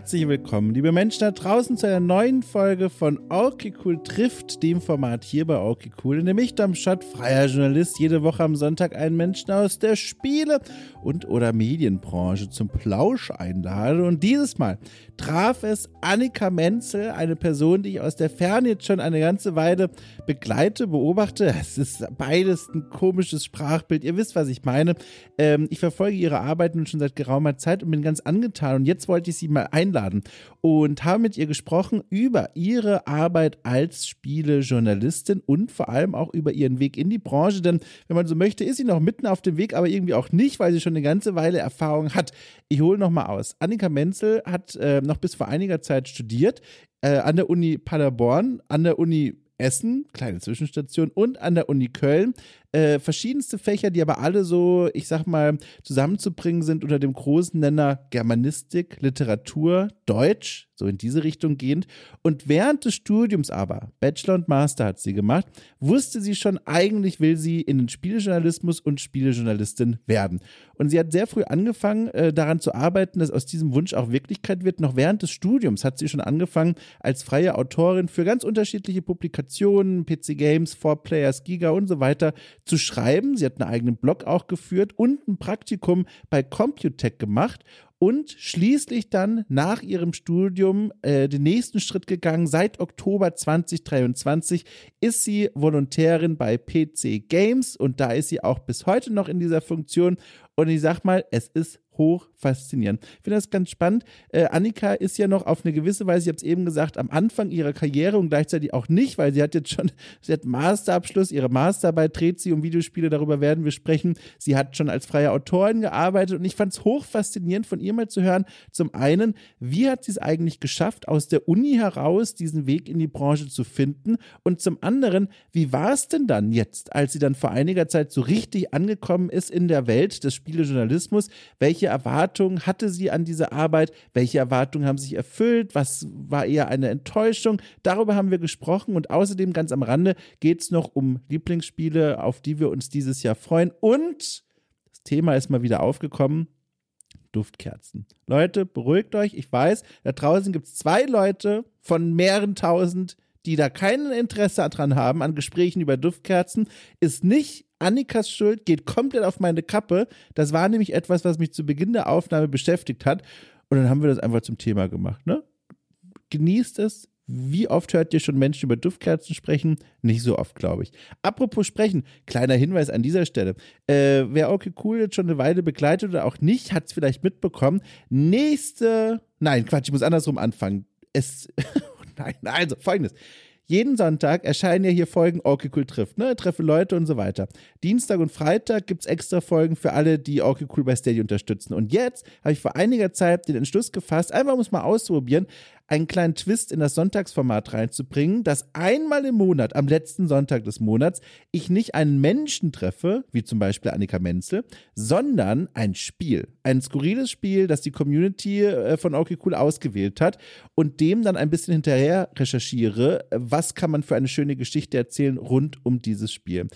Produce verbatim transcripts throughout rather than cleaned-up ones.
Herzlich willkommen, liebe Menschen da draußen, zu einer neuen Folge von Okay Cool trifft, dem Format hier bei Okay Cool, in dem ich, Dom Schott, freier Journalist, jede Woche am Sonntag einen Menschen aus der Spiele- und oder Medienbranche zum Plausch einlade. Und dieses Mal traf es Annika Menzel, eine Person, die ich aus der Ferne jetzt schon eine ganze Weile begleite, beobachte. Es ist beides ein komisches Sprachbild, ihr wisst, was ich meine. Ähm, ich verfolge ihre Arbeit nun schon seit geraumer Zeit und bin ganz angetan. Und jetzt wollte ich sie mal einladen und habe mit ihr gesprochen über ihre Arbeit als Spielejournalistin und vor allem auch über ihren Weg in die Branche, denn wenn man so möchte, ist sie noch mitten auf dem Weg, aber irgendwie auch nicht, weil sie schon eine ganze Weile Erfahrung hat. Ich hole nochmal aus. Annika Menzel hat äh, noch bis vor einiger Zeit studiert, äh, an der Uni Paderborn, an der Uni Essen, kleine Zwischenstation, und an der Uni Köln. Äh, verschiedenste Fächer, die aber alle so, ich sag mal, zusammenzubringen sind unter dem großen Nenner Germanistik, Literatur, Deutsch, so in diese Richtung gehend. Und während des Studiums aber, Bachelor und Master hat sie gemacht, wusste sie schon, eigentlich will sie in den Spielejournalismus und Spielejournalistin werden. Und sie hat sehr früh angefangen, äh, daran zu arbeiten, dass aus diesem Wunsch auch Wirklichkeit wird. Noch während des Studiums hat sie schon angefangen, als freie Autorin für ganz unterschiedliche Publikationen, P C Games, four Players, Giga und so weiter zu schreiben. Sie hat einen eigenen Blog auch geführt und ein Praktikum bei Computec gemacht und schließlich dann nach ihrem Studium äh, den nächsten Schritt gegangen. Seit Oktober zwanzig dreiundzwanzig ist sie Volontärin bei P C Games und da ist sie auch bis heute noch in dieser Funktion. Und ich sag mal, es ist hoch faszinierend. Ich finde das ganz spannend. Äh, Annika ist ja noch auf eine gewisse Weise, ich habe es eben gesagt, am Anfang ihrer Karriere und gleichzeitig auch nicht, weil sie hat jetzt schon, sie hat Masterabschluss, ihre Masterarbeit dreht sie um Videospiele, darüber werden wir sprechen. Sie hat schon als freie Autorin gearbeitet und ich fand es hoch faszinierend, von ihr mal zu hören. Zum einen, wie hat sie es eigentlich geschafft, aus der Uni heraus diesen Weg in die Branche zu finden? Und zum anderen, wie war es denn dann jetzt, als sie dann vor einiger Zeit so richtig angekommen ist in der Welt des Spielejournalismus? Welche Erwartungen hatte sie an diese Arbeit? Welche Erwartungen haben sich erfüllt? Was war eher eine Enttäuschung? Darüber haben wir gesprochen und außerdem ganz am Rande geht es noch um Lieblingsspiele, auf die wir uns dieses Jahr freuen. Und das Thema ist mal wieder aufgekommen: Duftkerzen. Leute, beruhigt euch. Ich weiß, da draußen gibt es zwei Leute von mehreren tausend, die da kein Interesse dran haben, an Gesprächen über Duftkerzen. Ist nicht Annikas Schuld, geht komplett auf meine Kappe. Das war nämlich etwas, was mich zu Beginn der Aufnahme beschäftigt hat. Und dann haben wir das einfach zum Thema gemacht. Ne? Genießt es. Wie oft hört ihr schon Menschen über Duftkerzen sprechen? Nicht so oft, glaube ich. Apropos sprechen, kleiner Hinweis an dieser Stelle. Äh, wer Okay Cool jetzt schon eine Weile begleitet oder auch nicht, hat es vielleicht mitbekommen. Nächste, nein, Quatsch, ich muss andersrum anfangen. Es, nein, also folgendes. Jeden Sonntag erscheinen ja hier Folgen Okay Cool trifft, ne? Treffe Leute und so weiter. Dienstag und Freitag gibt's extra Folgen für alle, die Okay Cool bei Steady unterstützen. Und jetzt habe ich vor einiger Zeit den Entschluss gefasst, einfach um es mal auszuprobieren, einen kleinen Twist in das Sonntagsformat reinzubringen, dass einmal im Monat, am letzten Sonntag des Monats, ich nicht einen Menschen treffe, wie zum Beispiel Annika Menzel, sondern ein Spiel. Ein skurriles Spiel, das die Community äh, von Okay Cool ausgewählt hat und dem dann ein bisschen hinterher recherchiere, was kann man für eine schöne Geschichte erzählen rund um dieses Spiel.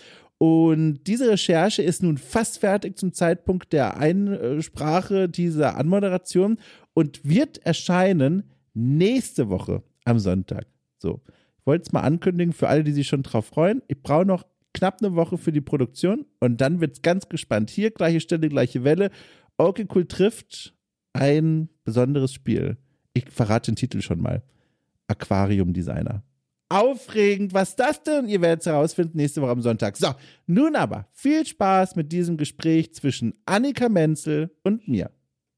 Und diese Recherche ist nun fast fertig zum Zeitpunkt der Einsprache dieser Anmoderation und wird erscheinen nächste Woche am Sonntag. So, ich wollte es mal ankündigen für alle, die sich schon drauf freuen. Ich brauche noch knapp eine Woche für die Produktion und dann wird es ganz gespannt. Hier, gleiche Stelle, gleiche Welle. Okay Cool trifft ein besonderes Spiel. Ich verrate den Titel schon mal. Aquarium Designer. Aufregend, was das denn? Ihr werdet es herausfinden nächste Woche am Sonntag. So, nun aber viel Spaß mit diesem Gespräch zwischen Annika Menzel und mir.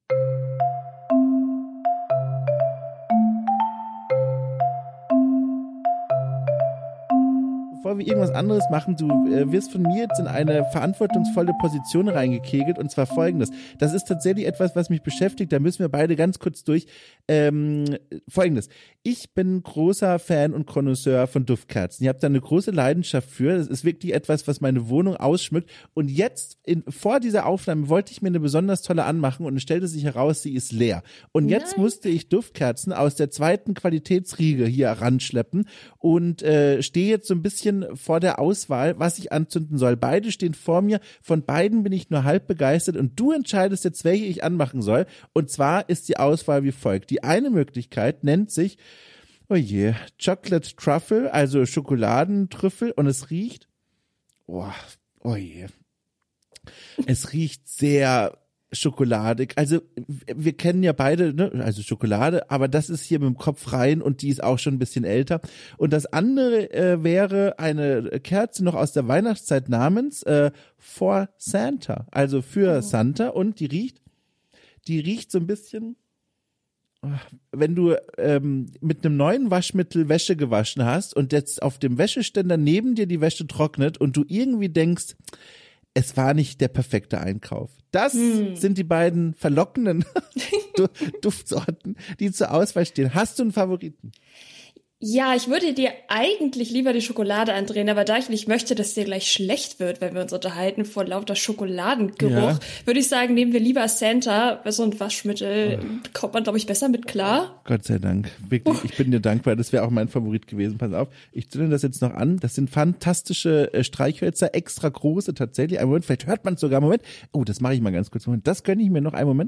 Bevor wir irgendwas anderes machen, du äh, wirst von mir jetzt in eine verantwortungsvolle Position reingekegelt und zwar folgendes. Das ist tatsächlich etwas, was mich beschäftigt, da müssen wir beide ganz kurz durch. Ähm, folgendes. Ich bin großer Fan und Connoisseur von Duftkerzen. Ich habe da eine große Leidenschaft für. Das ist wirklich etwas, was meine Wohnung ausschmückt. Und jetzt, in, vor dieser Aufnahme, wollte ich mir eine besonders tolle anmachen und es stellte sich heraus, sie ist leer. Und jetzt Nein. musste ich Duftkerzen aus der zweiten Qualitätsriege hier ranschleppen und äh, stehe jetzt so ein bisschen Stunden vor der Auswahl, was ich anzünden soll. Beide stehen vor mir, von beiden bin ich nur halb begeistert und du entscheidest jetzt, welche ich anmachen soll. Und zwar ist die Auswahl wie folgt. Die eine Möglichkeit nennt sich, oh je, Chocolate Truffle, also Schokoladentrüffel und es riecht, oh, oh je, es riecht sehr schokoladig. Also wir kennen ja beide, ne, also Schokolade, aber das ist hier mit dem Kopf rein und die ist auch schon ein bisschen älter. Und das andere äh, wäre eine Kerze noch aus der Weihnachtszeit namens äh, For Santa, also für oh. Santa und die riecht, die riecht so ein bisschen, wenn du ähm, mit einem neuen Waschmittel Wäsche gewaschen hast und jetzt auf dem Wäscheständer neben dir die Wäsche trocknet und du irgendwie denkst, es war nicht der perfekte Einkauf. Das hm. sind die beiden verlockenden Duftsorten, die zur Auswahl stehen. Hast du einen Favoriten? Ja, ich würde dir eigentlich lieber die Schokolade andrehen, aber da ich nicht möchte, dass dir gleich schlecht wird, wenn wir uns unterhalten vor lauter Schokoladengeruch, ja. würde ich sagen, nehmen wir lieber Santa, weil so ein Waschmittel oh. kommt man, glaube ich, besser mit klar. Gott sei Dank. Wirklich, oh. ich bin dir dankbar. Das wäre auch mein Favorit gewesen. Pass auf, ich zünde das jetzt noch an. Das sind fantastische äh, Streichhölzer, extra große tatsächlich. Einen Moment, vielleicht hört man es sogar. Moment. Oh, das mache ich mal ganz kurz. Moment, das gönne ich mir noch. Einen Moment.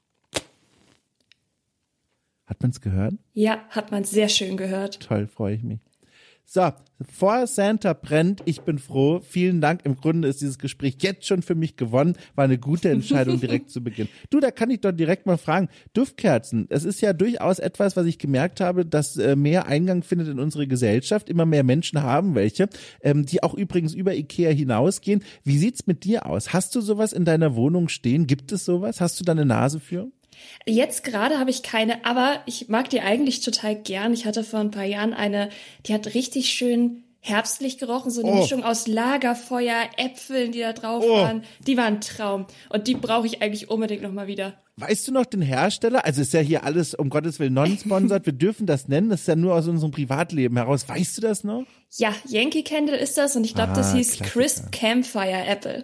Hat man es gehört? Ja, hat man sehr schön gehört. Toll, freue ich mich. So, vor Santa brennt, ich bin froh. Vielen Dank. Im Grunde ist dieses Gespräch jetzt schon für mich gewonnen. War eine gute Entscheidung direkt zu Beginn. Du, da kann ich doch direkt mal fragen. Duftkerzen, es ist ja durchaus etwas, was ich gemerkt habe, dass äh, mehr Eingang findet in unsere Gesellschaft. Immer mehr Menschen haben welche, ähm, die auch übrigens über Ikea hinausgehen. Wie sieht's mit dir aus? Hast du sowas in deiner Wohnung stehen? Gibt es sowas? Hast du da eine Nase für? Jetzt gerade habe ich keine, aber ich mag die eigentlich total gern. Ich hatte vor ein paar Jahren eine, die hat richtig schön herbstlich gerochen, so eine oh. Mischung aus Lagerfeuer, Äpfeln, die da drauf oh. waren. Die war ein Traum und die brauche ich eigentlich unbedingt nochmal wieder. Weißt du noch den Hersteller? Also ist ja hier alles, um Gottes Willen, non-sponsored. Wir dürfen das nennen. Das ist ja nur aus unserem Privatleben heraus. Weißt du das noch? Ja, Yankee Candle ist das und ich glaube, ah, das hieß Klassiker. Crisp Campfire Apple.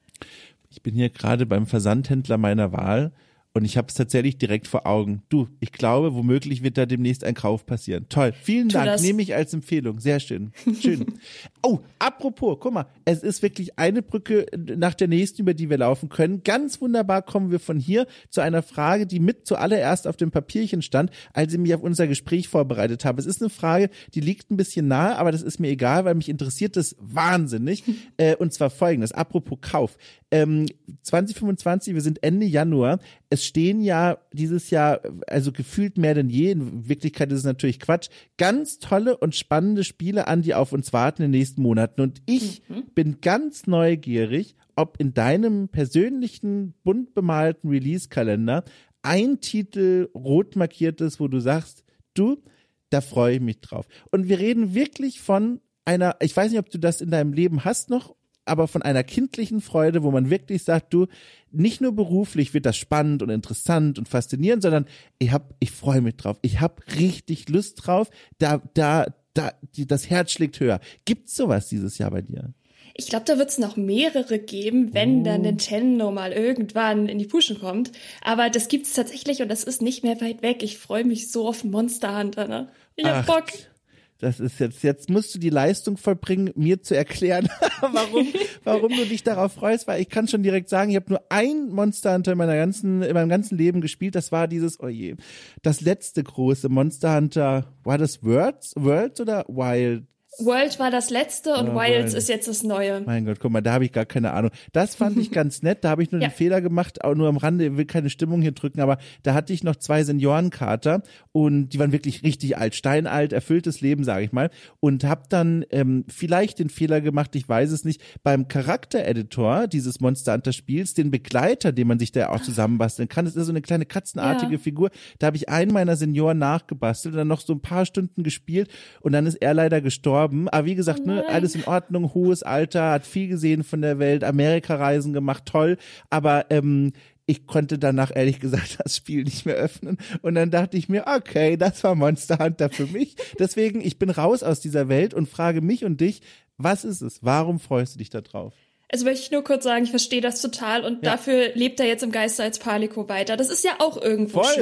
Ich bin hier gerade beim Versandhändler meiner Wahl. Und ich habe es tatsächlich direkt vor Augen. Du, ich glaube, womöglich wird da demnächst ein Kauf passieren. Toll, vielen Dank, das. Nehme ich als Empfehlung. Sehr schön, schön. Oh, apropos, guck mal, es ist wirklich eine Brücke nach der nächsten, über die wir laufen können. Ganz wunderbar kommen wir von hier zu einer Frage, die mit zuallererst auf dem Papierchen stand, als ich mich auf unser Gespräch vorbereitet habe. Es ist eine Frage, die liegt ein bisschen nahe, aber das ist mir egal, weil mich interessiert das wahnsinnig. äh, und zwar folgendes, apropos Kauf. Ähm, zwanzig fünfundzwanzig, wir sind Ende Januar. Es stehen ja dieses Jahr, also gefühlt mehr denn je, in Wirklichkeit ist es natürlich Quatsch, ganz tolle und spannende Spiele an, die auf uns warten in den nächsten Monaten. Und ich mhm. bin ganz neugierig, ob in deinem persönlichen, bunt bemalten Release-Kalender ein Titel rot markiert ist, wo du sagst, du, da freue ich mich drauf. Und wir reden wirklich von einer, ich weiß nicht, ob du das in deinem Leben hast noch, aber von einer kindlichen Freude, wo man wirklich sagt, du, nicht nur beruflich wird das spannend und interessant und faszinierend, sondern ich hab, ich freue mich drauf. Ich habe richtig Lust drauf. Da, da, da, die, das Herz schlägt höher. Gibt's sowas dieses Jahr bei dir? Ich glaube, da wird es noch mehrere geben, wenn oh. dann Nintendo mal irgendwann in die Puschen kommt. Aber das gibt's tatsächlich und das ist nicht mehr weit weg. Ich freue mich so auf Monster Hunter, ne? Ich hab Bock. Das ist jetzt, jetzt musst du die Leistung vollbringen, mir zu erklären, warum, warum du dich darauf freust, weil ich kann schon direkt sagen, ich habe nur ein Monster Hunter in meiner ganzen, in meinem ganzen Leben gespielt. Das war dieses, oh je, das letzte große Monster Hunter. War das Worlds, Worlds oder Wild? World war das letzte und oh, Wilds ist jetzt das neue. Mein Gott, guck mal, da habe ich gar keine Ahnung. Das fand ich ganz nett, da habe ich nur ja. den Fehler gemacht, auch nur am Rande, ich will keine Stimmung hier drücken, aber da hatte ich noch zwei Seniorenkater und die waren wirklich richtig alt, steinalt, erfülltes Leben, sage ich mal, und habe dann ähm, vielleicht den Fehler gemacht, ich weiß es nicht, beim Charaktereditor dieses Monster Hunter Spiels, den Begleiter, den man sich da auch zusammenbasteln kann, das ist so eine kleine katzenartige ja. Figur, da habe ich einen meiner Senioren nachgebastelt und dann noch so ein paar Stunden gespielt und dann ist er leider gestorben. Aber wie gesagt, oh ne, alles in Ordnung, hohes Alter, hat viel gesehen von der Welt, Amerika-Reisen gemacht, toll. Aber ähm, ich konnte danach ehrlich gesagt das Spiel nicht mehr öffnen. Und dann dachte ich mir, okay, das war Monster Hunter für mich. Deswegen, ich bin raus aus dieser Welt und frage mich und dich, was ist es? Warum freust du dich da drauf? Also möchte ich nur kurz sagen, ich verstehe das total und ja. dafür lebt er jetzt im Geiste als Palico weiter. Das ist ja auch irgendwo Voll. schön.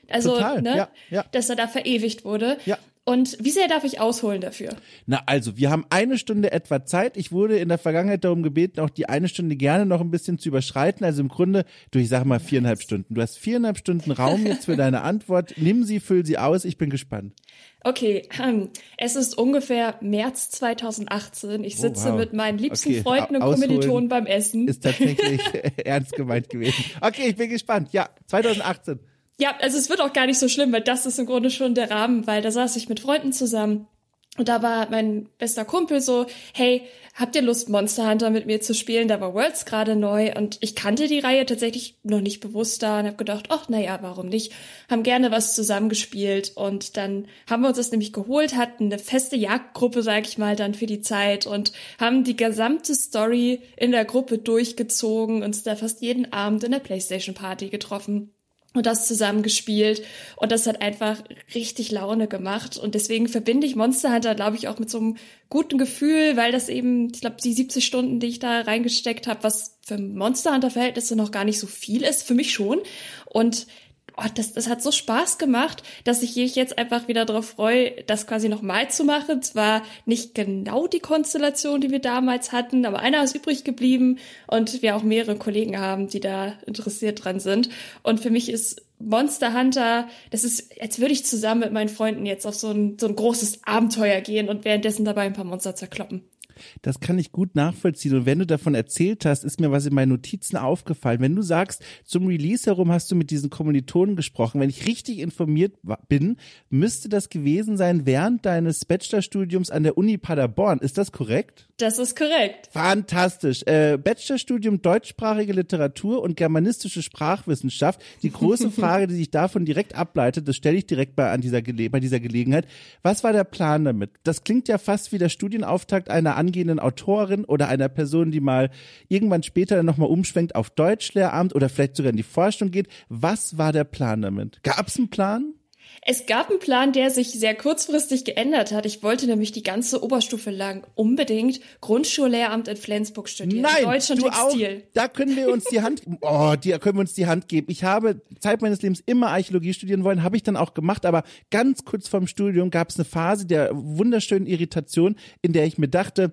Also, Total. ne, Ja, ja. dass er da verewigt wurde. Ja. Und wie sehr darf ich ausholen dafür? Na also, wir haben eine Stunde etwa Zeit. Ich wurde in der Vergangenheit darum gebeten, auch die eine Stunde gerne noch ein bisschen zu überschreiten. Also im Grunde, du, ich sag mal viereinhalb Stunden. Du hast viereinhalb Stunden Raum jetzt für deine Antwort. Nimm sie, füll sie aus. Ich bin gespannt. Okay, hm. Es ist ungefähr März zweitausendachtzehn. Ich sitze Oh, wow. mit meinen liebsten Okay, Freunden und ausholen Kommilitonen beim Essen. Ist tatsächlich ernst gemeint gewesen. Okay, ich bin gespannt. Ja, zweitausendachtzehn. Ja, also es wird auch gar nicht so schlimm, weil das ist im Grunde schon der Rahmen, weil da saß ich mit Freunden zusammen und da war mein bester Kumpel so, hey, habt ihr Lust, Monster Hunter mit mir zu spielen? Da war Worlds gerade neu und ich kannte die Reihe tatsächlich noch nicht bewusst da und habe gedacht, ach, naja, warum nicht? Haben gerne was zusammengespielt und dann haben wir uns das nämlich geholt, hatten eine feste Jagdgruppe, sag ich mal, dann für die Zeit und haben die gesamte Story in der Gruppe durchgezogen, uns da fast jeden Abend in der PlayStation-Party getroffen. Und das zusammen gespielt. Und das hat einfach richtig Laune gemacht. Und deswegen verbinde ich Monster Hunter, glaube ich, auch mit so einem guten Gefühl, weil das eben, ich glaube, die siebzig Stunden, die ich da reingesteckt habe, was für Monster Hunter-Verhältnisse noch gar nicht so viel ist, für mich schon. Und oh, das, das hat so Spaß gemacht, dass ich mich jetzt einfach wieder darauf freue, das quasi nochmal zu machen. Zwar nicht genau die Konstellation, die wir damals hatten, aber einer ist übrig geblieben und wir auch mehrere Kollegen haben, die da interessiert dran sind. Und für mich ist Monster Hunter, das ist, als würde ich zusammen mit meinen Freunden jetzt auf so ein, so ein großes Abenteuer gehen und währenddessen dabei ein paar Monster zerkloppen. Das kann ich gut nachvollziehen. Und wenn du davon erzählt hast, ist mir was in meinen Notizen aufgefallen. Wenn du sagst, zum Release herum hast du mit diesen Kommilitonen gesprochen. Wenn ich richtig informiert bin, müsste das gewesen sein während deines Bachelorstudiums an der Uni Paderborn. Ist das korrekt? Das ist korrekt. Fantastisch. Äh, Bachelorstudium deutschsprachige Literatur und germanistische Sprachwissenschaft. Die große Frage, die sich davon direkt ableitet, das stelle ich direkt bei, an dieser Gele- bei dieser Gelegenheit. Was war der Plan damit? Das klingt ja fast wie der Studienauftakt einer angehenden Autorin oder einer Person, die mal irgendwann später nochmal umschwenkt auf Deutschlehramt oder vielleicht sogar in die Forschung geht. Was war der Plan damit? Gab es einen Plan? Es gab einen Plan, der sich sehr kurzfristig geändert hat. Ich wollte nämlich die ganze Oberstufe lang unbedingt Grundschullehramt in Flensburg studieren. Nein, Deutsch und du Textil. Auch, da können wir uns die Hand, oh, die können wir uns die Hand geben. Ich habe Zeit meines Lebens immer Archäologie studieren wollen, habe ich dann auch gemacht, aber ganz kurz vorm Studium gab es eine Phase der wunderschönen Irritation, in der ich mir dachte,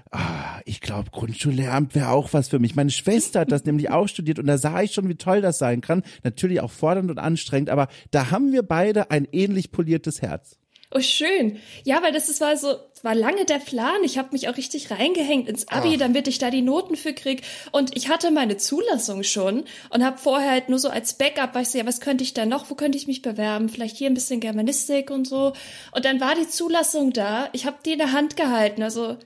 ah, ich glaube, Grundschullehramt wäre auch was für mich. Meine Schwester hat das nämlich auch studiert und da sah ich schon, wie toll das sein kann. Natürlich auch fordernd und anstrengend, aber da haben wir beide ein ähnlich poliertes Herz. Oh, schön. Ja, weil das ist, war so, war lange der Plan. Ich habe mich auch richtig reingehängt ins Abi, Ach. damit ich da die Noten für krieg. Und ich hatte meine Zulassung schon und habe vorher halt nur so als Backup, weißt du, ja, was könnte ich da noch, wo könnte ich mich bewerben? Vielleicht hier ein bisschen Germanistik und so. Und dann war die Zulassung da. Ich habe die in der Hand gehalten, also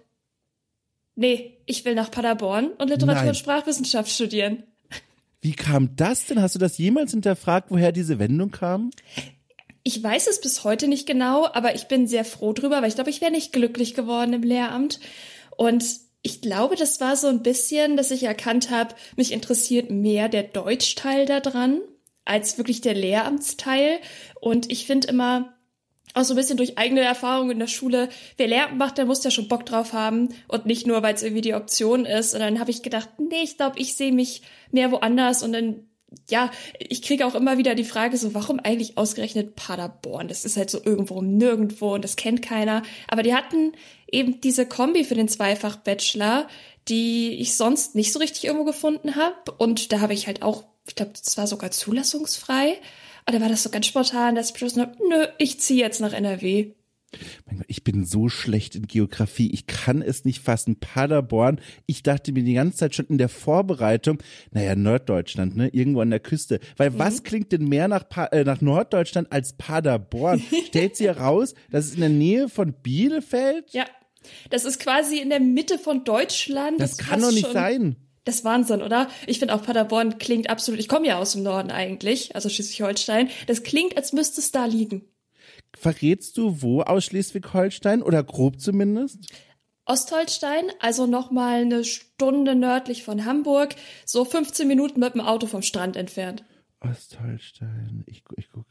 nee, ich will nach Paderborn und Literatur Nein. und Sprachwissenschaft studieren. Wie kam das denn? Hast du das jemals hinterfragt, woher diese Wendung kam? Ich weiß es bis heute nicht genau, aber ich bin sehr froh drüber, weil ich glaube, ich wäre nicht glücklich geworden im Lehramt. Und ich glaube, das war so ein bisschen, dass ich erkannt habe, mich interessiert mehr der Deutschteil da dran als wirklich der Lehramtsteil. Und ich finde immer, auch so ein bisschen durch eigene Erfahrung in der Schule, wer Lehramt macht, der muss ja schon Bock drauf haben und nicht nur, weil es irgendwie die Option ist. Und dann habe ich gedacht, nee, ich glaube, ich sehe mich mehr woanders. Und dann, ja, ich kriege auch immer wieder die Frage so, warum eigentlich ausgerechnet Paderborn? Das ist halt so irgendwo nirgendwo und das kennt keiner. Aber die hatten eben diese Kombi für den Zweifach-Bachelor, die ich sonst nicht so richtig irgendwo gefunden habe. Und da habe ich halt auch, ich glaube, das war sogar zulassungsfrei. Und da war das so ganz spontan, dass ich beschlossen habe, nö, ich ziehe jetzt nach N R W. Mein Gott, ich bin so schlecht in Geografie, ich kann es nicht fassen. Paderborn, ich dachte mir die ganze Zeit schon in der Vorbereitung, naja, Norddeutschland, ne, irgendwo an der Küste. Weil mhm. was klingt denn mehr nach, pa- äh, nach Norddeutschland als Paderborn? Stellt sie heraus, das ist in der Nähe von Bielefeld? Ja, das ist quasi in der Mitte von Deutschland. Das, das kann doch nicht schon sein. Das ist Wahnsinn, oder? Ich finde auch Paderborn klingt absolut, ich komme ja aus dem Norden eigentlich, also Schleswig-Holstein. Das klingt, als müsste es da liegen. Verrätst du wo aus Schleswig-Holstein oder grob zumindest? Ostholstein, also nochmal eine Stunde nördlich von Hamburg, so fünfzehn Minuten mit dem Auto vom Strand entfernt. Ostholstein, ich, ich gucke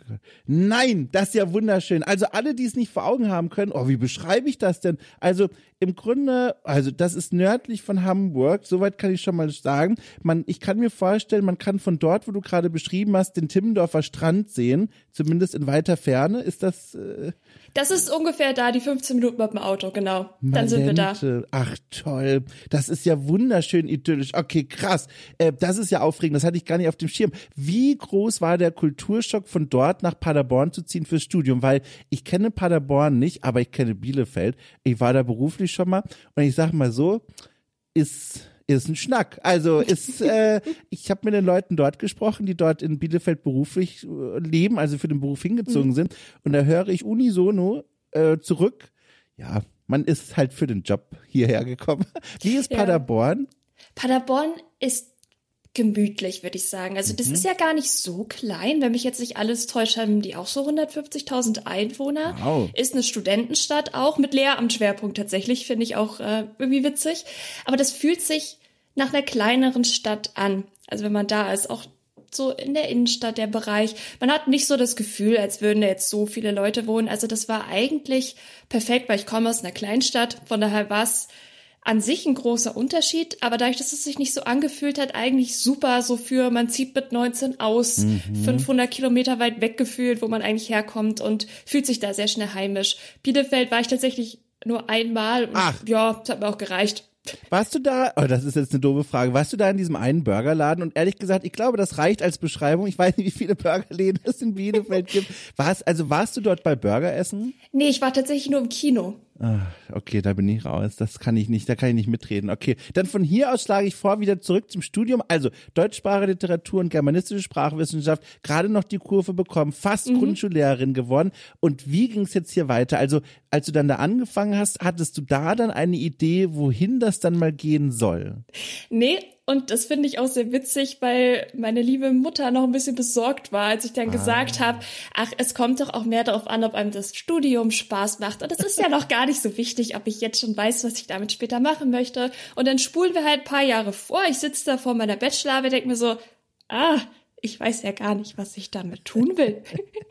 Gott. Nein, das ist ja wunderschön. Also alle, die es nicht vor Augen haben können, oh, wie beschreibe ich das denn? Also im Grunde, also das ist nördlich von Hamburg, soweit kann ich schon mal sagen. Man, ich kann mir vorstellen, man kann von dort, wo du gerade beschrieben hast, den Timmendorfer Strand sehen, zumindest in weiter Ferne. Ist das... Äh Das ist ungefähr da, die fünfzehn Minuten mit dem Auto, genau. Dann sind wir da. Ach toll, das ist ja wunderschön idyllisch. Okay, krass. Äh, das ist ja aufregend, das hatte ich gar nicht auf dem Schirm. Wie groß war der Kulturschock, von dort nach Paderborn zu ziehen fürs Studium? Weil ich kenne Paderborn nicht, aber ich kenne Bielefeld. Ich war da beruflich schon mal und ich sag mal so, ist... ist ein Schnack. Also ist, äh, ich habe mit den Leuten dort gesprochen, die dort in Bielefeld beruflich äh, leben, also für den Beruf hingezogen mhm. sind. Und da höre ich unisono äh, zurück, ja, man ist halt für den Job hierher gekommen. Wie ist ja. Paderborn? Paderborn ist gemütlich, würde ich sagen. Also das mhm. ist ja gar nicht so klein. Wenn mich jetzt nicht alles täuscht, haben die auch so hundertfünfzigtausend Einwohner. Wow. Ist eine Studentenstadt auch mit Lehramtsschwerpunkt tatsächlich, finde ich auch äh, irgendwie witzig. Aber das fühlt sich nach einer kleineren Stadt an. Also wenn man da ist, auch so in der Innenstadt der Bereich. Man hat nicht so das Gefühl, als würden da jetzt so viele Leute wohnen. Also das war eigentlich perfekt, weil ich komme aus einer Kleinstadt. Von daher war es an sich ein großer Unterschied, aber dadurch, dass es sich nicht so angefühlt hat, eigentlich super so für, man zieht mit neunzehn aus, mhm. fünfhundert Kilometer weit weg gefühlt, wo man eigentlich herkommt und fühlt sich da sehr schnell heimisch. Bielefeld war ich tatsächlich nur einmal und Ach. ja, das hat mir auch gereicht. Warst du da, oh, das ist jetzt eine doofe Frage, warst du da in diesem einen Burgerladen? Und ehrlich gesagt, ich glaube, das reicht als Beschreibung. Ich weiß nicht, wie viele Burgerläden es in Bielefeld gibt. Warst, also warst du dort bei Burger essen? Nee, ich war tatsächlich nur im Kino. Ah, okay, da bin ich raus. Das kann ich nicht, da kann ich nicht mitreden. Okay, dann von hier aus schlage ich vor, wieder zurück zum Studium. Also Deutschsprache, Literatur und germanistische Sprachwissenschaft, gerade noch die Kurve bekommen, fast mhm. Grundschullehrerin geworden. Und wie ging es jetzt hier weiter? Also als du dann da angefangen hast, hattest du da dann eine Idee, wohin das dann mal gehen soll? Nee. Und das finde ich auch sehr witzig, weil meine liebe Mutter noch ein bisschen besorgt war, als ich dann ah. gesagt habe, ach, es kommt doch auch mehr darauf an, ob einem das Studium Spaß macht. Und es ist ja noch gar nicht so wichtig, ob ich jetzt schon weiß, was ich damit später machen möchte. Und dann spulen wir halt ein paar Jahre vor. Ich sitze da vor meiner Bachelorarbeit, denke mir so, ah, ich weiß ja gar nicht, was ich damit tun will.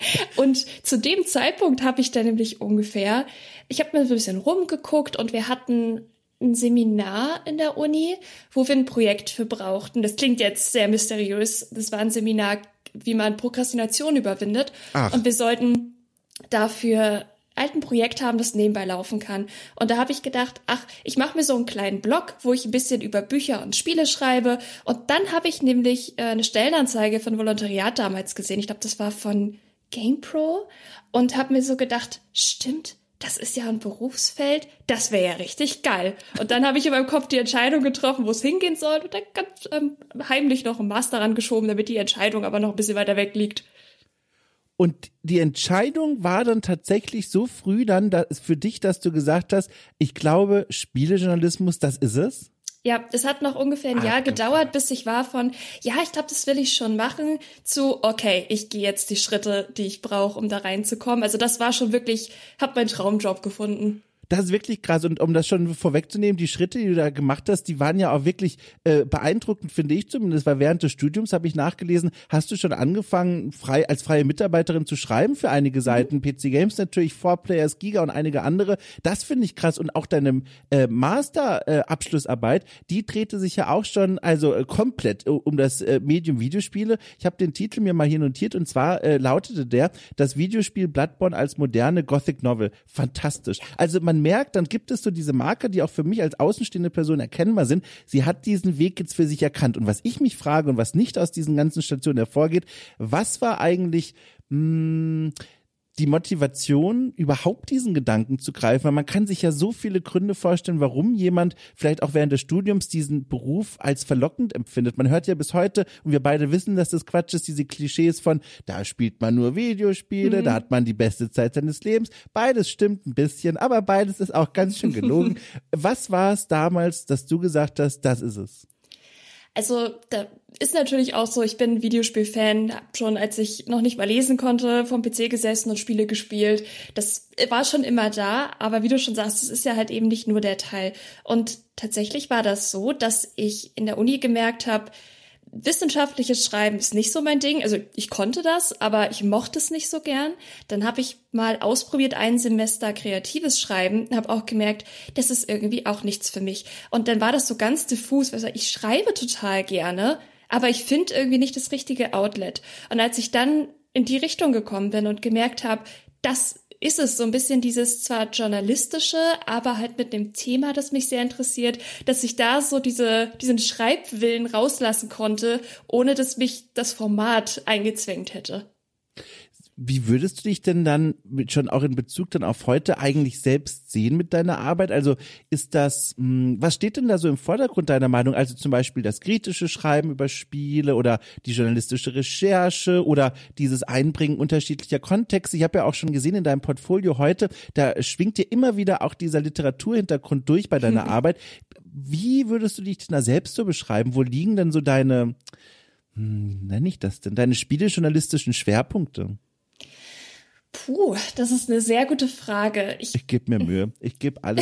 Und zu dem Zeitpunkt habe ich dann nämlich ungefähr, ich habe mir so ein bisschen rumgeguckt und wir hatten ein Seminar in der Uni, wo wir ein Projekt für brauchten. Das klingt jetzt sehr mysteriös. Das war ein Seminar, wie man Prokrastination überwindet. Ach. Und wir sollten dafür halt ein Projekt haben, das nebenbei laufen kann. Und da habe ich gedacht, ach, ich mache mir so einen kleinen Blog, wo ich ein bisschen über Bücher und Spiele schreibe. Und dann habe ich nämlich äh, eine Stellenanzeige von Volontariat damals gesehen. Ich glaube, das war von GamePro. Und habe mir so gedacht, stimmt, das ist ja ein Berufsfeld, das wäre ja richtig geil. Und dann habe ich in meinem Kopf die Entscheidung getroffen, wo es hingehen soll und dann ganz ähm, heimlich noch einen Master rangeschoben, damit die Entscheidung aber noch ein bisschen weiter weg liegt. Und die Entscheidung war dann tatsächlich so früh dann dass für dich, dass du gesagt hast, ich glaube, Spielejournalismus, das ist es? Ja, es hat noch ungefähr ein Jahr gedauert, bis ich war von, ja, ich glaube, das will ich schon machen, zu, okay, ich gehe jetzt die Schritte, die ich brauche, um da reinzukommen. Also das war schon wirklich, hab meinen Traumjob gefunden. Das ist wirklich krass. Und um das schon vorwegzunehmen, die Schritte, die du da gemacht hast, die waren ja auch wirklich äh, beeindruckend, finde ich zumindest, weil während des Studiums, habe ich nachgelesen, hast du schon angefangen, frei als freie Mitarbeiterin zu schreiben für einige Seiten. Mhm. P C Games natürlich, four Players, Giga und einige andere. Das finde ich krass. Und auch deine äh, Master-Abschlussarbeit, äh, die drehte sich ja auch schon also äh, komplett äh, um das äh, Medium Videospiele. Ich habe den Titel mir mal hier notiert und zwar äh, lautete der, das Videospiel Bloodborne als moderne Gothic Novel. Fantastisch. Also man merkt, dann gibt es so diese Marker, die auch für mich als außenstehende Person erkennbar sind. Sie hat diesen Weg jetzt für sich erkannt. Und was ich mich frage und was nicht aus diesen ganzen Stationen hervorgeht, was war eigentlich mh, die Motivation, überhaupt diesen Gedanken zu greifen? Weil man kann sich ja so viele Gründe vorstellen, warum jemand vielleicht auch während des Studiums diesen Beruf als verlockend empfindet. Man hört ja bis heute, und wir beide wissen, dass das Quatsch ist, diese Klischees von, da spielt man nur Videospiele, mhm. da hat man die beste Zeit seines Lebens. Beides stimmt ein bisschen, aber beides ist auch ganz schön gelogen. Was war es damals, dass du gesagt hast, das ist es? Also da ist natürlich auch so, ich bin Videospielfan, hab schon, als ich noch nicht mal lesen konnte, vom P C gesessen und Spiele gespielt. Das war schon immer da, aber wie du schon sagst, das ist ja halt eben nicht nur der Teil. Und tatsächlich war das so, dass ich in der Uni gemerkt habe, wissenschaftliches Schreiben ist nicht so mein Ding. Also ich konnte das, aber ich mochte es nicht so gern. Dann habe ich mal ausprobiert, ein Semester kreatives Schreiben, habe auch gemerkt, das ist irgendwie auch nichts für mich. Und dann war das so ganz diffus, weil ich schreibe total gerne, aber ich finde irgendwie nicht das richtige Outlet. Und als ich dann in die Richtung gekommen bin und gemerkt habe, das ist es so ein bisschen dieses zwar journalistische, aber halt mit dem Thema, das mich sehr interessiert, dass ich da so diese diesen Schreibwillen rauslassen konnte, ohne dass mich das Format eingezwängt hätte. Wie würdest du dich denn dann schon auch in Bezug dann auf heute eigentlich selbst sehen mit deiner Arbeit? Also ist das, was steht denn da so im Vordergrund deiner Meinung? Also zum Beispiel das kritische Schreiben über Spiele oder die journalistische Recherche oder dieses Einbringen unterschiedlicher Kontexte. Ich habe ja auch schon gesehen in deinem Portfolio heute, da schwingt dir immer wieder auch dieser Literaturhintergrund durch bei deiner Arbeit. Wie würdest du dich denn da selbst so beschreiben? Wo liegen denn so deine, hm, nenne ich das denn, deine spielejournalistischen Schwerpunkte? Puh, das ist eine sehr gute Frage. Ich, ich gebe mir Mühe. Ich gebe alles.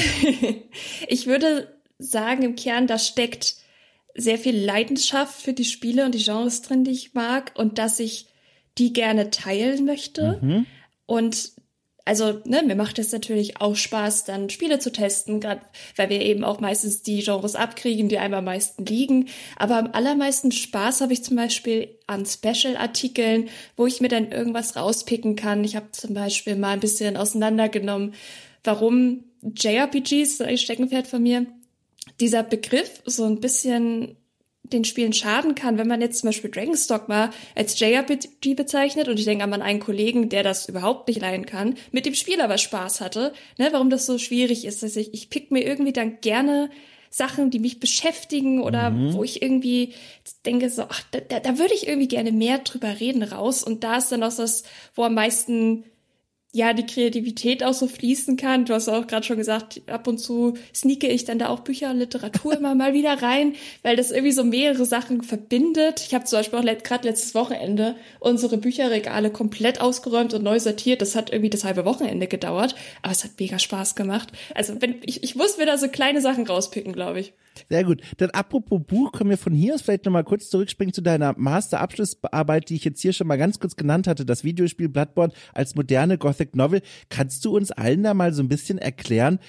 Ich würde sagen, im Kern, da steckt sehr viel Leidenschaft für die Spiele und die Genres drin, die ich mag und dass ich die gerne teilen möchte. Mhm. Und also, ne, mir macht es natürlich auch Spaß, dann Spiele zu testen, gerade weil wir eben auch meistens die Genres abkriegen, die einem am meisten liegen. Aber am allermeisten Spaß habe ich zum Beispiel an Special-Artikeln, wo ich mir dann irgendwas rauspicken kann. Ich habe zum Beispiel mal ein bisschen auseinandergenommen, warum J R P Gs, ein Steckenpferd von mir, dieser Begriff so ein bisschen den Spielen schaden kann, wenn man jetzt zum Beispiel Dragon's Dogma als J R P G bezeichnet und ich denke an einen Kollegen, der das überhaupt nicht leiden kann, mit dem Spiel aber Spaß hatte, ne, warum das so schwierig ist, dass ich, ich pick mir irgendwie dann gerne Sachen, die mich beschäftigen oder mhm. wo ich irgendwie denke so, ach, da, da, da würde ich irgendwie gerne mehr drüber reden raus und da ist dann auch das, wo am meisten ja, die Kreativität auch so fließen kann. Du hast auch gerade schon gesagt, ab und zu sneake ich dann da auch Bücher und Literatur immer mal wieder rein, weil das irgendwie so mehrere Sachen verbindet. Ich habe zum Beispiel auch let- gerade letztes Wochenende unsere Bücherregale komplett ausgeräumt und neu sortiert. Das hat irgendwie das halbe Wochenende gedauert, aber es hat mega Spaß gemacht. Also wenn ich, ich muss mir da so kleine Sachen rauspicken, glaube ich. Sehr gut. Dann apropos Buch, können wir von hier aus vielleicht nochmal kurz zurückspringen zu deiner Masterabschlussarbeit, die ich jetzt hier schon mal ganz kurz genannt hatte, das Videospiel Bloodborne als moderne Gothic Novel. Kannst du uns allen da mal so ein bisschen erklären,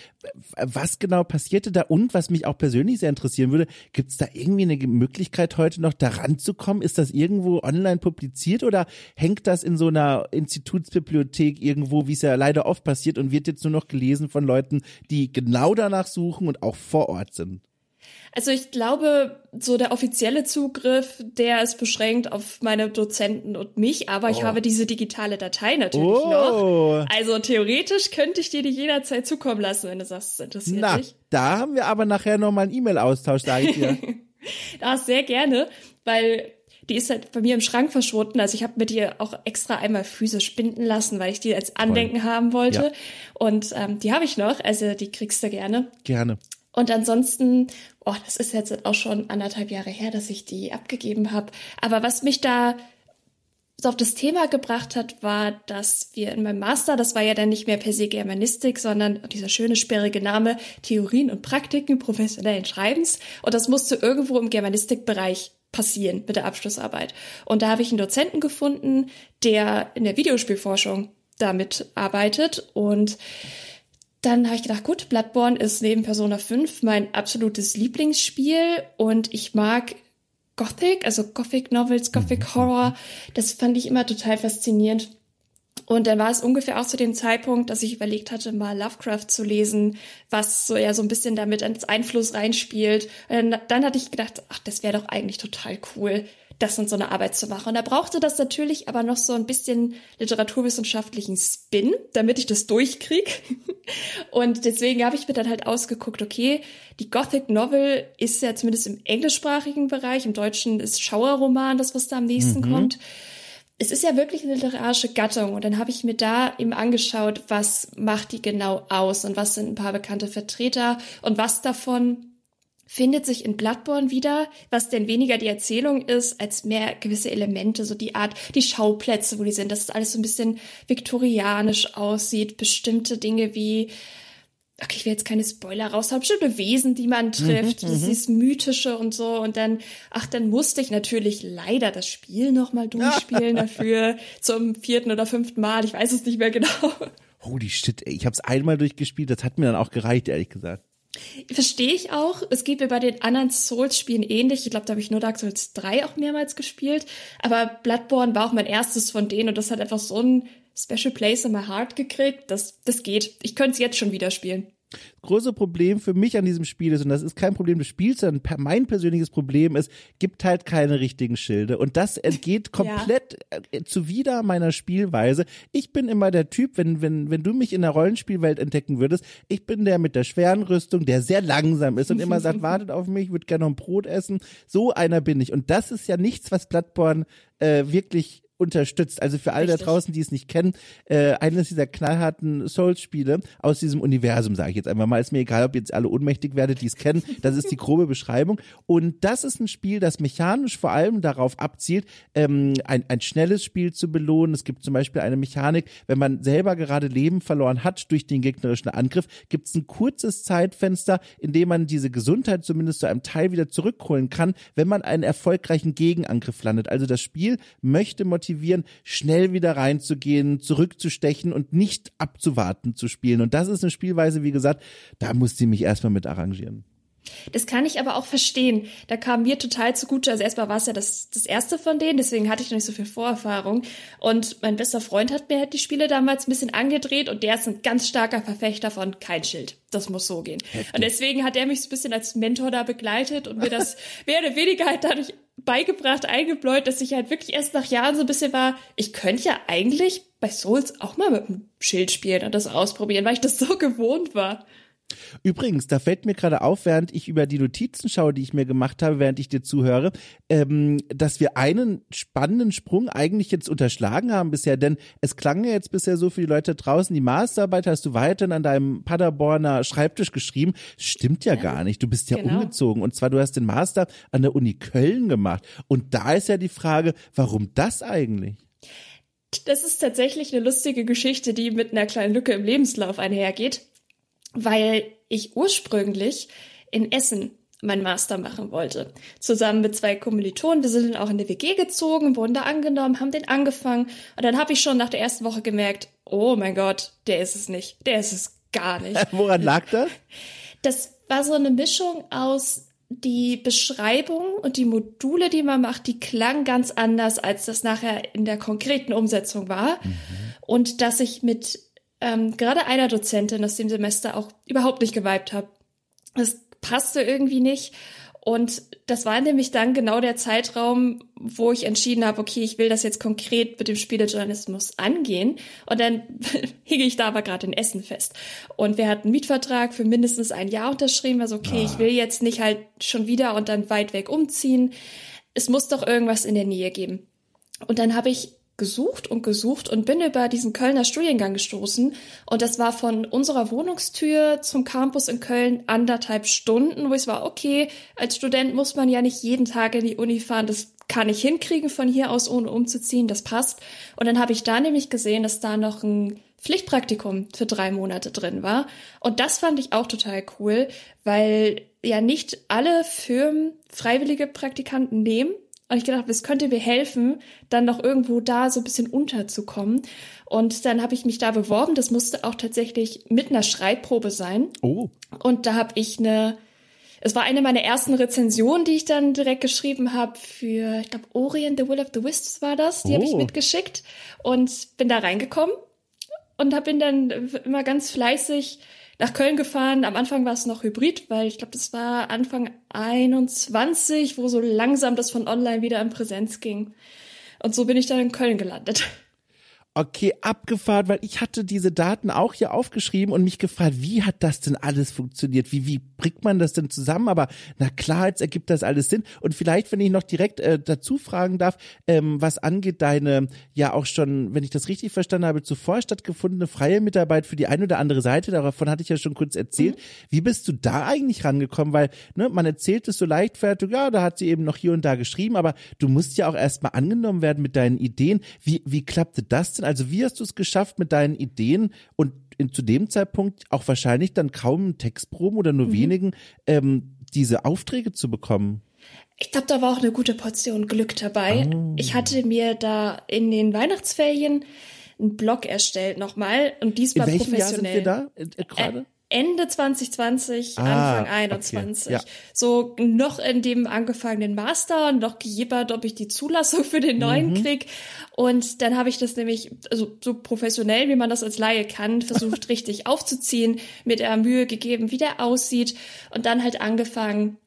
was genau passierte da und was mich auch persönlich sehr interessieren würde, gibt es da irgendwie eine Möglichkeit heute noch daran zu kommen? Ist das irgendwo online publiziert oder hängt das in so einer Institutsbibliothek irgendwo, wie es ja leider oft passiert und wird jetzt nur noch gelesen von Leuten, die genau danach suchen und auch vor Ort sind? Also ich glaube, so der offizielle Zugriff, der ist beschränkt auf meine Dozenten und mich, aber oh. ich habe diese digitale Datei natürlich oh. noch. Also theoretisch könnte ich dir die jederzeit zukommen lassen, wenn du sagst, es interessiert Na, dich. Da haben wir aber nachher nochmal einen E-Mail-Austausch, sage ich dir. Das sehr gerne, weil die ist halt bei mir im Schrank verschwunden. Also ich habe mir die auch extra einmal physisch binden lassen, weil ich die als Andenken Voll. haben wollte. Ja. Und ähm, die habe ich noch, also die kriegst du gerne. Gerne. Und ansonsten, oh, das ist jetzt auch schon anderthalb Jahre her, dass ich die abgegeben habe. Aber was mich da so auf das Thema gebracht hat, war, dass wir in meinem Master, das war ja dann nicht mehr per se Germanistik, sondern dieser schöne sperrige Name Theorien und Praktiken professionellen Schreibens. Und das musste irgendwo im Germanistikbereich passieren mit der Abschlussarbeit. Und da habe ich einen Dozenten gefunden, der in der Videospielforschung damit arbeitet und dann habe ich gedacht, gut, Bloodborne ist neben Persona fünf mein absolutes Lieblingsspiel und ich mag Gothic, also Gothic Novels, Gothic Horror, das fand ich immer total faszinierend. Und dann war es ungefähr auch zu dem Zeitpunkt, dass ich überlegt hatte, mal Lovecraft zu lesen, was so ja so ein bisschen damit als Einfluss reinspielt. Und dann, dann hatte ich gedacht, ach, das wäre doch eigentlich total cool, das in so eine Arbeit zu machen. Und da brauchte das natürlich aber noch so ein bisschen literaturwissenschaftlichen Spin, damit ich das durchkriege. Und deswegen habe ich mir dann halt ausgeguckt, okay, die Gothic Novel ist ja zumindest im englischsprachigen Bereich, im Deutschen ist Schauerroman das, was da am nächsten mhm. kommt. Es ist ja wirklich eine literarische Gattung und dann habe ich mir da eben angeschaut, was macht die genau aus und was sind ein paar bekannte Vertreter und was davon findet sich in Bloodborne wieder, was denn weniger die Erzählung ist, als mehr gewisse Elemente, so die Art, die Schauplätze, wo die sind, dass es alles so ein bisschen viktorianisch aussieht, bestimmte Dinge wie okay, ich will jetzt keine Spoiler raushauen, bestimmte Wesen, die man trifft, mhm, dieses Mythische und so. Und dann, ach, dann musste ich natürlich leider das Spiel nochmal durchspielen dafür zum vierten oder fünften Mal. Ich weiß es nicht mehr genau. Holy shit, ey, ich habe es einmal durchgespielt, das hat mir dann auch gereicht, ehrlich gesagt. Verstehe ich auch. Es geht mir bei den anderen Souls-Spielen ähnlich. Ich glaube, da habe ich nur Dark Souls drei auch mehrmals gespielt. Aber Bloodborne war auch mein erstes von denen und das hat einfach so ein Special Place in my heart gekriegt. Das, das geht. Ich könnte es jetzt schon wieder spielen. Das große Problem für mich an diesem Spiel ist, und das ist kein Problem des Spiels, sondern mein persönliches Problem ist, gibt halt keine richtigen Schilde. Und das entgeht komplett ja. zuwider meiner Spielweise. Ich bin immer der Typ, wenn, wenn, wenn du mich in der Rollenspielwelt entdecken würdest, ich bin der mit der schweren Rüstung, der sehr langsam ist und immer sagt, wartet auf mich, ich würde gerne noch ein Brot essen. So einer bin ich. Und das ist ja nichts, was Bloodborne äh, wirklich unterstützt. Also für alle Richtig. Da draußen, die es nicht kennen, äh, eines dieser knallharten Souls-Spiele aus diesem Universum, sage ich jetzt einfach mal. Ist mir egal, ob ihr jetzt alle ohnmächtig werdet, die es kennen. Das ist die grobe Beschreibung. Und das ist ein Spiel, das mechanisch vor allem darauf abzielt, ähm, ein, ein schnelles Spiel zu belohnen. Es gibt zum Beispiel eine Mechanik, wenn man selber gerade Leben verloren hat durch den gegnerischen Angriff, gibt es ein kurzes Zeitfenster, in dem man diese Gesundheit zumindest zu einem Teil wieder zurückholen kann, wenn man einen erfolgreichen Gegenangriff landet. Also das Spiel möchte motivieren, schnell wieder reinzugehen, zurückzustechen und nicht abzuwarten zu spielen. Und das ist eine Spielweise, wie gesagt, da musste ich mich erstmal mit arrangieren. Das kann ich aber auch verstehen. Da kam mir total zugute. Also erstmal war es ja das, das erste von denen, deswegen hatte ich noch nicht so viel Vorerfahrung. Und mein bester Freund hat mir halt die Spiele damals ein bisschen angedreht und der ist ein ganz starker Verfechter von kein Schild. Das muss so gehen. Heftig. Und deswegen hat er mich so ein bisschen als Mentor da begleitet und mir das mehr oder weniger halt dadurch beigebracht, eingebläut, dass ich halt wirklich erst nach Jahren so ein bisschen war, ich könnte ja eigentlich bei Souls auch mal mit dem Schild spielen und das ausprobieren, weil ich das so gewohnt war. Übrigens, da fällt mir gerade auf, während ich über die Notizen schaue, die ich mir gemacht habe, während ich dir zuhöre, ähm, dass wir einen spannenden Sprung eigentlich jetzt unterschlagen haben bisher, denn es klang ja jetzt bisher so für die Leute draußen, die Masterarbeit hast du weiterhin an deinem Paderborner Schreibtisch geschrieben. Stimmt ja, ja gar nicht, du bist ja genau. umgezogen und zwar du hast den Master an der Uni Köln gemacht und da ist ja die Frage, warum das eigentlich? Das ist tatsächlich eine lustige Geschichte, die mit einer kleinen Lücke im Lebenslauf einhergeht. Weil ich ursprünglich in Essen meinen Master machen wollte. Zusammen mit zwei Kommilitonen. Wir sind dann auch in eine W G gezogen, wurden da angenommen, haben den angefangen. Und dann habe ich schon nach der ersten Woche gemerkt, oh mein Gott, der ist es nicht. Der ist es gar nicht. Woran lag das? Das war so eine Mischung aus die Beschreibung und die Module, die man macht, die klangen ganz anders, als das nachher in der konkreten Umsetzung war. Mhm. Und dass ich mit Ähm, gerade einer Dozentin aus dem Semester auch überhaupt nicht geweibt habe. Das passte irgendwie nicht. Und das war nämlich dann genau der Zeitraum, wo ich entschieden habe, okay, ich will das jetzt konkret mit dem Spielejournalismus angehen. Und dann hing ich da aber gerade in Essen fest. Und wir hatten einen Mietvertrag für mindestens ein Jahr unterschrieben. Also okay, ah. ich will jetzt nicht halt schon wieder und dann weit weg umziehen. Es muss doch irgendwas in der Nähe geben. Und dann habe ich gesucht und gesucht und bin über diesen Kölner Studiengang gestoßen und das war von unserer Wohnungstür zum Campus in Köln anderthalb Stunden, wo ich war, okay, als Student muss man ja nicht jeden Tag in die Uni fahren, das kann ich hinkriegen von hier aus, ohne umzuziehen, das passt. Und dann habe ich da nämlich gesehen, dass da noch ein Pflichtpraktikum für drei Monate drin war und das fand ich auch total cool, weil ja nicht alle Firmen freiwillige Praktikanten nehmen. Und ich gedacht, es könnte mir helfen, dann noch irgendwo da so ein bisschen unterzukommen. Und dann habe ich mich da beworben. Das musste auch tatsächlich mit einer Schreibprobe sein. Oh. Und da habe ich eine, es war eine meiner ersten Rezensionen, die ich dann direkt geschrieben habe für, ich glaube, Ori and the Will of the Wisps war das. Die oh. habe ich mitgeschickt und bin da reingekommen und hab bin dann immer ganz fleißig nach Köln gefahren. Am Anfang war es noch hybrid, weil ich glaube, das war Anfang einundzwanzig, wo so langsam das von online wieder in Präsenz ging. Und so bin ich dann in Köln gelandet. Okay, abgefahren, weil ich hatte diese Daten auch hier aufgeschrieben und mich gefragt, wie hat das denn alles funktioniert? Wie, wie bringt man das denn zusammen? Aber na klar, jetzt ergibt das alles Sinn. Und vielleicht, wenn ich noch direkt äh, dazu fragen darf, ähm, was angeht deine, ja auch schon, wenn ich das richtig verstanden habe, zuvor stattgefundene freie Mitarbeit für die eine oder andere Seite, davon hatte ich ja schon kurz erzählt. Mhm. Wie bist du da eigentlich rangekommen? Weil ne, man erzählt es so leichtfertig, ja, da hat sie eben noch hier und da geschrieben, aber du musst ja auch erstmal angenommen werden mit deinen Ideen. Wie, wie klappte das denn? Also wie hast du es geschafft mit deinen Ideen und in, zu dem Zeitpunkt auch wahrscheinlich dann kaum Textproben oder nur mhm. wenigen, ähm, diese Aufträge zu bekommen. Ich glaube, da war auch eine gute Portion Glück dabei. Oh. Ich hatte mir da in den Weihnachtsferien einen Blog erstellt nochmal und diesmal in welchem professionell. Jahr sind wir da äh, gerade? Ende zwanzig zwanzig, ah, Anfang einundzwanzig. Okay, ja. So noch in dem angefangenen Master und noch gejibbert, ob ich die Zulassung für den neuen mhm. krieg. Und dann habe ich das nämlich also so professionell, wie man das als Laie kann, versucht richtig aufzuziehen, mir der Mühe gegeben, wie der aussieht und dann halt angefangen,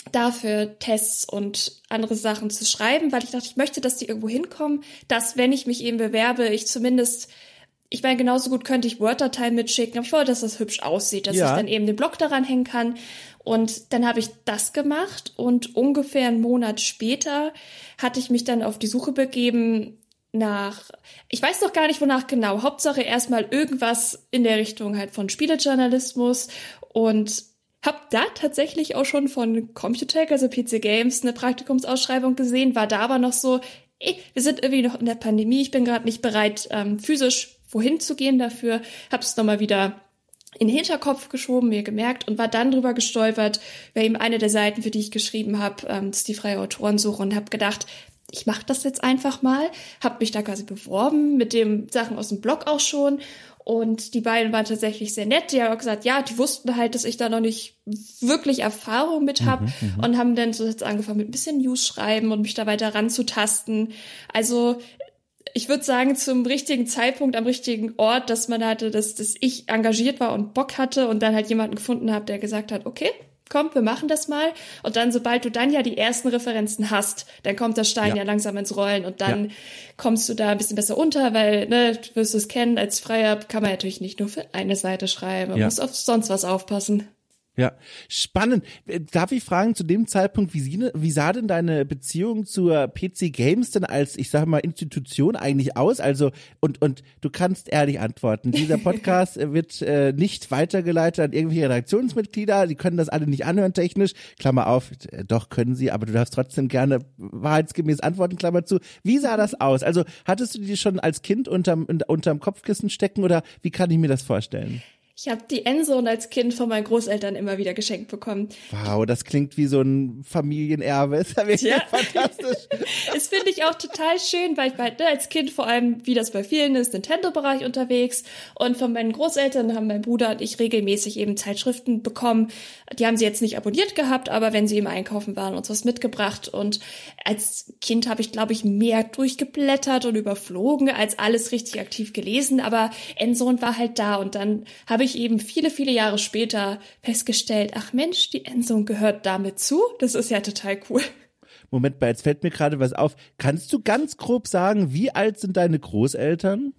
dafür Tests und andere Sachen zu schreiben, weil ich dachte, ich möchte, dass die irgendwo hinkommen, dass, wenn ich mich eben bewerbe, ich zumindest, ich meine, genauso gut könnte ich Word-Dateien mitschicken, aber ich wollte, dass das hübsch aussieht, dass ja. ich dann eben den Blog daran hängen kann. Und dann habe ich das gemacht und ungefähr einen Monat später hatte ich mich dann auf die Suche begeben nach, ich weiß noch gar nicht, wonach genau, Hauptsache erstmal irgendwas in der Richtung halt von Spielejournalismus und hab da tatsächlich auch schon von Computec, also P C Games, eine Praktikumsausschreibung gesehen, war da aber noch so, ey, wir sind irgendwie noch in der Pandemie, ich bin gerade nicht bereit, ähm, physisch wohin zu gehen dafür, hab's nochmal wieder in den Hinterkopf geschoben, mir gemerkt und war dann drüber gestolpert, weil eben eine der Seiten, für die ich geschrieben habe, ähm, das ist die freie Autorensuche und habe gedacht, ich mache das jetzt einfach mal, habe mich da quasi beworben mit den Sachen aus dem Blog auch schon und die beiden waren tatsächlich sehr nett, die haben auch gesagt, ja, die wussten halt, dass ich da noch nicht wirklich Erfahrung mit habe mhm, und haben dann so jetzt angefangen mit ein bisschen News schreiben und mich da weiter ranzutasten. Also ich würde sagen, zum richtigen Zeitpunkt, am richtigen Ort, dass man hatte, dass, dass ich engagiert war und Bock hatte und dann halt jemanden gefunden habe, der gesagt hat, okay, komm, wir machen das mal. Und dann, sobald du dann ja die ersten Referenzen hast, dann kommt der Stein ja, ja langsam ins Rollen und dann ja. kommst du da ein bisschen besser unter, weil, ne, du wirst es kennen, als Freier kann man natürlich nicht nur für eine Seite schreiben, man ja. muss auf sonst was aufpassen. Ja, spannend. Darf ich fragen, zu dem Zeitpunkt, wie, sie, wie sah denn deine Beziehung zur P C Games denn als, ich sag mal, Institution eigentlich aus? Also, und, und du kannst ehrlich antworten. Dieser Podcast wird äh, nicht weitergeleitet an irgendwelche Redaktionsmitglieder. Die können das alle nicht anhören technisch. Klammer auf, äh, doch können sie, aber du darfst trotzdem gerne wahrheitsgemäß antworten, Klammer zu. Wie sah das aus? Also, hattest du die schon als Kind unterm, unterm Kopfkissen stecken oder wie kann ich mir das vorstellen? Ich habe die Endzone als Kind von meinen Großeltern immer wieder geschenkt bekommen. Wow, das klingt wie so ein Familienerbe. Ist ja wirklich ja. fantastisch. Das finde ich auch total schön, weil ich war halt, ne, als Kind vor allem, wie das bei vielen ist, Nintendo-Bereich unterwegs. Und von meinen Großeltern haben mein Bruder und ich regelmäßig eben Zeitschriften bekommen. Die haben sie jetzt nicht abonniert gehabt, aber wenn sie im Einkaufen waren, uns was mitgebracht. Und als Kind habe ich, glaube ich, mehr durchgeblättert und überflogen, als alles richtig aktiv gelesen. Aber Endzone war halt da und dann habe ich eben viele, viele Jahre später festgestellt, ach Mensch, die Endzone gehört damit zu. Das ist ja total cool. Moment mal, jetzt fällt mir gerade was auf. Kannst du ganz grob sagen, wie alt sind deine Großeltern?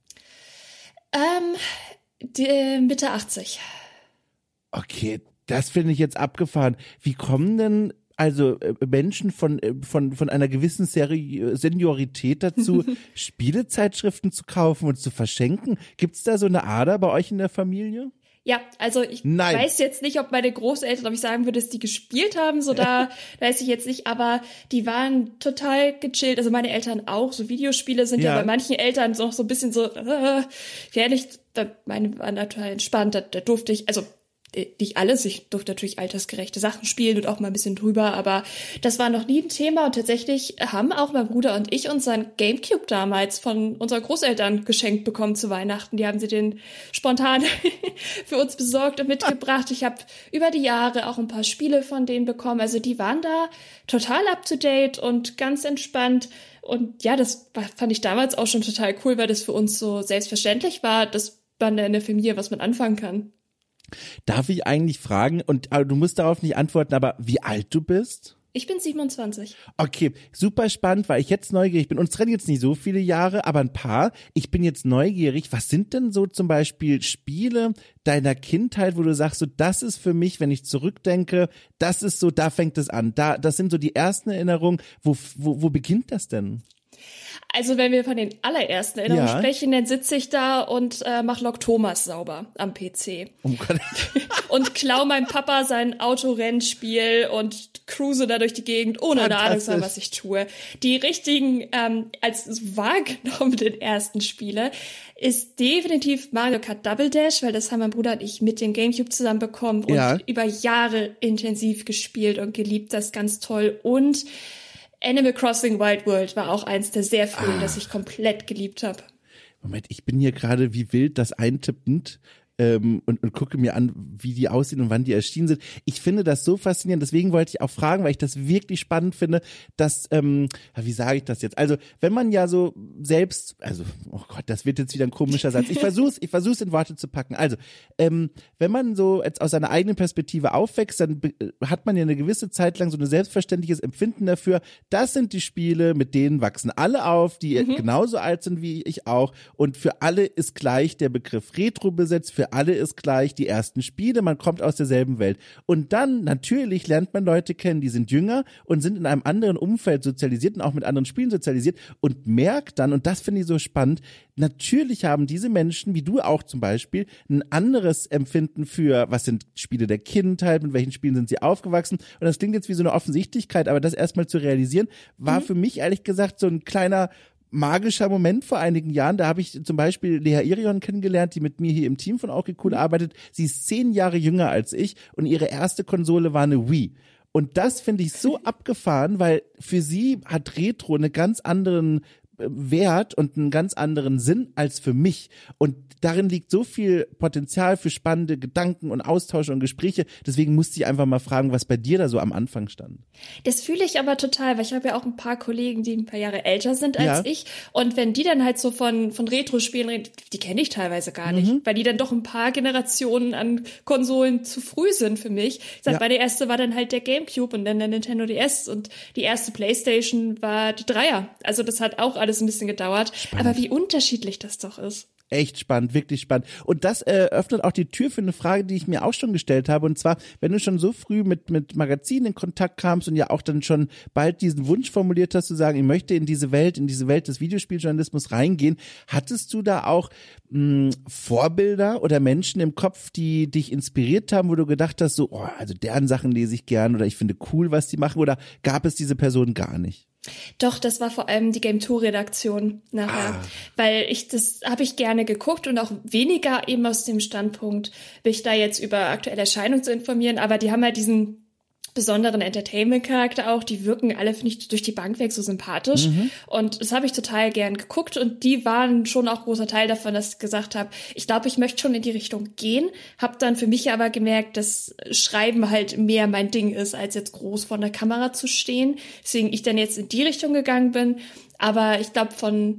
Ähm, die, Mitte achtzig. Okay, das finde ich jetzt abgefahren. Wie kommen denn also äh, Menschen von äh, von von einer gewissen Seri- Seniorität dazu, Spielezeitschriften zu kaufen und zu verschenken? Gibt's da so eine Ader bei euch in der Familie? Ja, also ich Nein. weiß jetzt nicht, ob meine Großeltern, ob ich sagen würde, dass die gespielt haben, so da weiß ich jetzt nicht, aber die waren total gechillt, also meine Eltern auch, so Videospiele sind ja, ja bei manchen Eltern noch so ein bisschen so, äh, ehrlich, meine waren total entspannt, da, da durfte ich, also nicht alles, ich durfte natürlich altersgerechte Sachen spielen und auch mal ein bisschen drüber, aber das war noch nie ein Thema und tatsächlich haben auch mein Bruder und ich unseren Gamecube damals von unseren Großeltern geschenkt bekommen zu Weihnachten. Die haben sie den spontan für uns besorgt und mitgebracht. Ich habe über die Jahre auch ein paar Spiele von denen bekommen, also die waren da total up to date und ganz entspannt. Und ja, das fand ich damals auch schon total cool, weil das für uns so selbstverständlich war, dass man in der Familie was mit anfangen kann. Darf ich eigentlich fragen, und aber du musst darauf nicht antworten, aber wie alt du bist? Ich bin siebenundzwanzig. Okay, super spannend, weil ich jetzt neugierig bin. Uns trennen jetzt nicht so viele Jahre, aber ein paar. Ich bin jetzt neugierig. Was sind denn so zum Beispiel Spiele deiner Kindheit, wo du sagst, so das ist für mich, wenn ich zurückdenke, das ist so, da fängt es an. Da, das sind so die ersten Erinnerungen. Wo, wo, wo beginnt das denn? Also wenn wir von den allerersten Erinnerungen Ja. sprechen, dann sitze ich da und äh, mache Lok Thomas sauber am P C. Oh Gott. Und klau meinem Papa sein Autorennspiel und cruise da durch die Gegend, ohne eine Ahnung zu haben, was ich tue. Die richtigen, ähm, als wahrgenommenen ersten Spiele ist definitiv Mario Kart Double Dash, weil das haben mein Bruder und ich mit dem GameCube zusammen bekommen und Ja. über Jahre intensiv gespielt und geliebt. Das ist ganz toll. Und Animal Crossing Wild World war auch eins der sehr frühen, Ah. das ich komplett geliebt habe. Moment, ich bin hier gerade wie wild das eintippend ähm, und, und gucke mir an, wie die aussehen und wann die erschienen sind. Ich finde das so faszinierend, deswegen wollte ich auch fragen, weil ich das wirklich spannend finde, dass, ähm, wie sage ich das jetzt? Also, wenn man ja so selbst, also, oh Gott, das wird jetzt wieder ein komischer Satz. Ich versuch's, ich versuch's in Worte zu packen. Also, ähm, wenn man so jetzt aus seiner eigenen Perspektive aufwächst, dann be- hat man ja eine gewisse Zeit lang so ein selbstverständliches Empfinden dafür, das sind die Spiele, mit denen wachsen alle auf, die Mhm. genauso alt sind wie ich auch, und für alle ist gleich der Begriff Retro besetzt, für alle ist gleich die ersten Spiele, man kommt aus derselben Welt. Und dann, natürlich, lernt man Leute kennen, die sind jünger und sind in einem anderen Umfeld sozialisiert und auch mit anderen Spielen sozialisiert und merkt dann, und das finde ich so spannend, natürlich haben diese Menschen, wie du auch zum Beispiel, ein anderes Empfinden für, was sind Spiele der Kindheit, mit welchen Spielen sind sie aufgewachsen. Und das klingt jetzt wie so eine Offensichtlichkeit, aber das erstmal zu realisieren, war für mich ehrlich gesagt so ein kleiner magischer Moment vor einigen Jahren. Da habe ich zum Beispiel Lea Irion kennengelernt, die mit mir hier im Team von Okay Cool arbeitet. Sie ist zehn Jahre jünger als ich und ihre erste Konsole war eine Wii. Und das finde ich so abgefahren, weil für sie hat Retro einen ganz anderen äh, Wert und einen ganz anderen Sinn als für mich. Und darin liegt so viel Potenzial für spannende Gedanken und Austausche und Gespräche. Deswegen musste ich einfach mal fragen, was bei dir da so am Anfang stand. Das fühle ich aber total, weil ich habe ja auch ein paar Kollegen, die ein paar Jahre älter sind als Ja. ich. Und wenn die dann halt so von, von Retro-Spielen reden, die kenne ich teilweise gar nicht, Mhm. weil die dann doch ein paar Generationen an Konsolen zu früh sind für mich. Ich sag, Ja. weil der erste war dann halt der GameCube und dann der Nintendo D S und die erste PlayStation war die Dreier. Also das hat auch alles ein bisschen gedauert. Aber wie unterschiedlich das doch ist. Echt spannend, wirklich spannend. Und das äh, öffnet auch die Tür für eine Frage, die ich mir auch schon gestellt habe. Und zwar, wenn du schon so früh mit mit Magazinen in Kontakt kamst und ja auch dann schon bald diesen Wunsch formuliert hast, zu sagen, ich möchte in diese Welt, in diese Welt des Videospieljournalismus reingehen, hattest du da auch mh, Vorbilder oder Menschen im Kopf, die dich inspiriert haben, wo du gedacht hast, so, oh, also deren Sachen lese ich gern oder ich finde cool, was die machen, oder gab es diese Person gar nicht? Doch, das war vor allem die Game Two Redaktion nachher, Ah. weil ich das habe ich gerne geguckt und auch weniger eben aus dem Standpunkt, mich da jetzt über aktuelle Erscheinungen zu informieren, aber die haben halt diesen besonderen Entertainment-Charakter auch, die wirken alle, finde ich, durch die Bank weg so sympathisch und das habe ich total gern geguckt und die waren schon auch großer Teil davon, dass ich gesagt habe, ich glaube, ich möchte schon in die Richtung gehen, habe dann für mich aber gemerkt, dass Schreiben halt mehr mein Ding ist, als jetzt groß vor der Kamera zu stehen, deswegen ich dann jetzt in die Richtung gegangen bin, aber ich glaube, von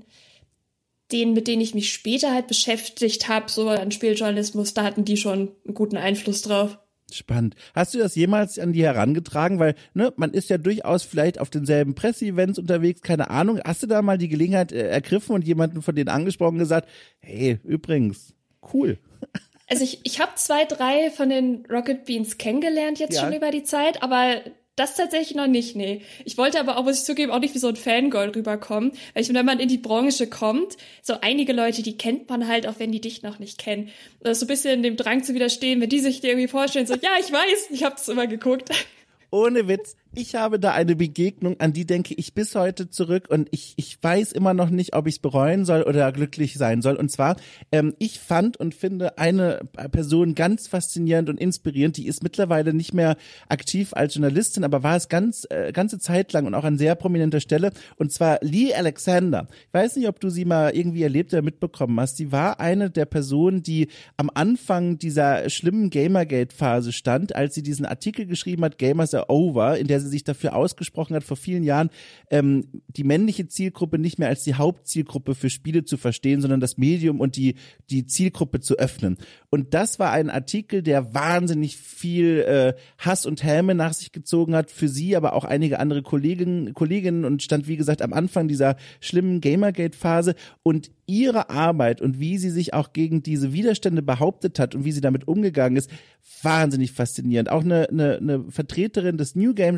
denen, mit denen ich mich später halt beschäftigt habe, so an Spieljournalismus, da hatten die schon einen guten Einfluss drauf. Spannend. Hast du das jemals an die herangetragen? Weil, ne, man ist ja durchaus vielleicht auf denselben Presseevents unterwegs, keine Ahnung. Hast du da mal die Gelegenheit äh, ergriffen und jemanden von denen angesprochen gesagt, hey, übrigens, cool. Also ich, ich habe zwei, drei von den Rocket Beans kennengelernt jetzt Ja. schon über die Zeit, aber das tatsächlich noch nicht, nee. Ich wollte aber auch, muss ich zugeben, auch nicht wie so ein Fangirl rüberkommen, weil ich, wenn man in die Branche kommt, so einige Leute, die kennt man halt, auch wenn die dich noch nicht kennen. Das ist so ein bisschen dem Drang zu widerstehen, wenn die sich dir irgendwie vorstellen, so, ja, ich weiß, ich habe das immer geguckt. Ohne Witz, ich habe da eine Begegnung, an die denke ich bis heute zurück und ich ich weiß immer noch nicht, ob ich es bereuen soll oder glücklich sein soll. Und zwar, ähm, ich fand und finde eine Person ganz faszinierend und inspirierend, die ist mittlerweile nicht mehr aktiv als Journalistin, aber war es ganz äh, ganze Zeit lang und auch an sehr prominenter Stelle, und zwar Lee Alexander. Ich weiß nicht, ob du sie mal irgendwie erlebt oder mitbekommen hast. Sie war eine der Personen, die am Anfang dieser schlimmen Gamergate-Phase stand, als sie diesen Artikel geschrieben hat, Gamers are over, in der sie sich dafür ausgesprochen hat, vor vielen Jahren ähm, die männliche Zielgruppe nicht mehr als die Hauptzielgruppe für Spiele zu verstehen, sondern das Medium und die die Zielgruppe zu öffnen. Und das war ein Artikel, der wahnsinnig viel äh, Hass und Häme nach sich gezogen hat, für sie, aber auch einige andere Kolleginnen, Kolleginnen und stand, wie gesagt, am Anfang dieser schlimmen Gamergate-Phase, und ihre Arbeit und wie sie sich auch gegen diese Widerstände behauptet hat und wie sie damit umgegangen ist, wahnsinnig faszinierend. Auch eine, eine, eine Vertreterin des New Game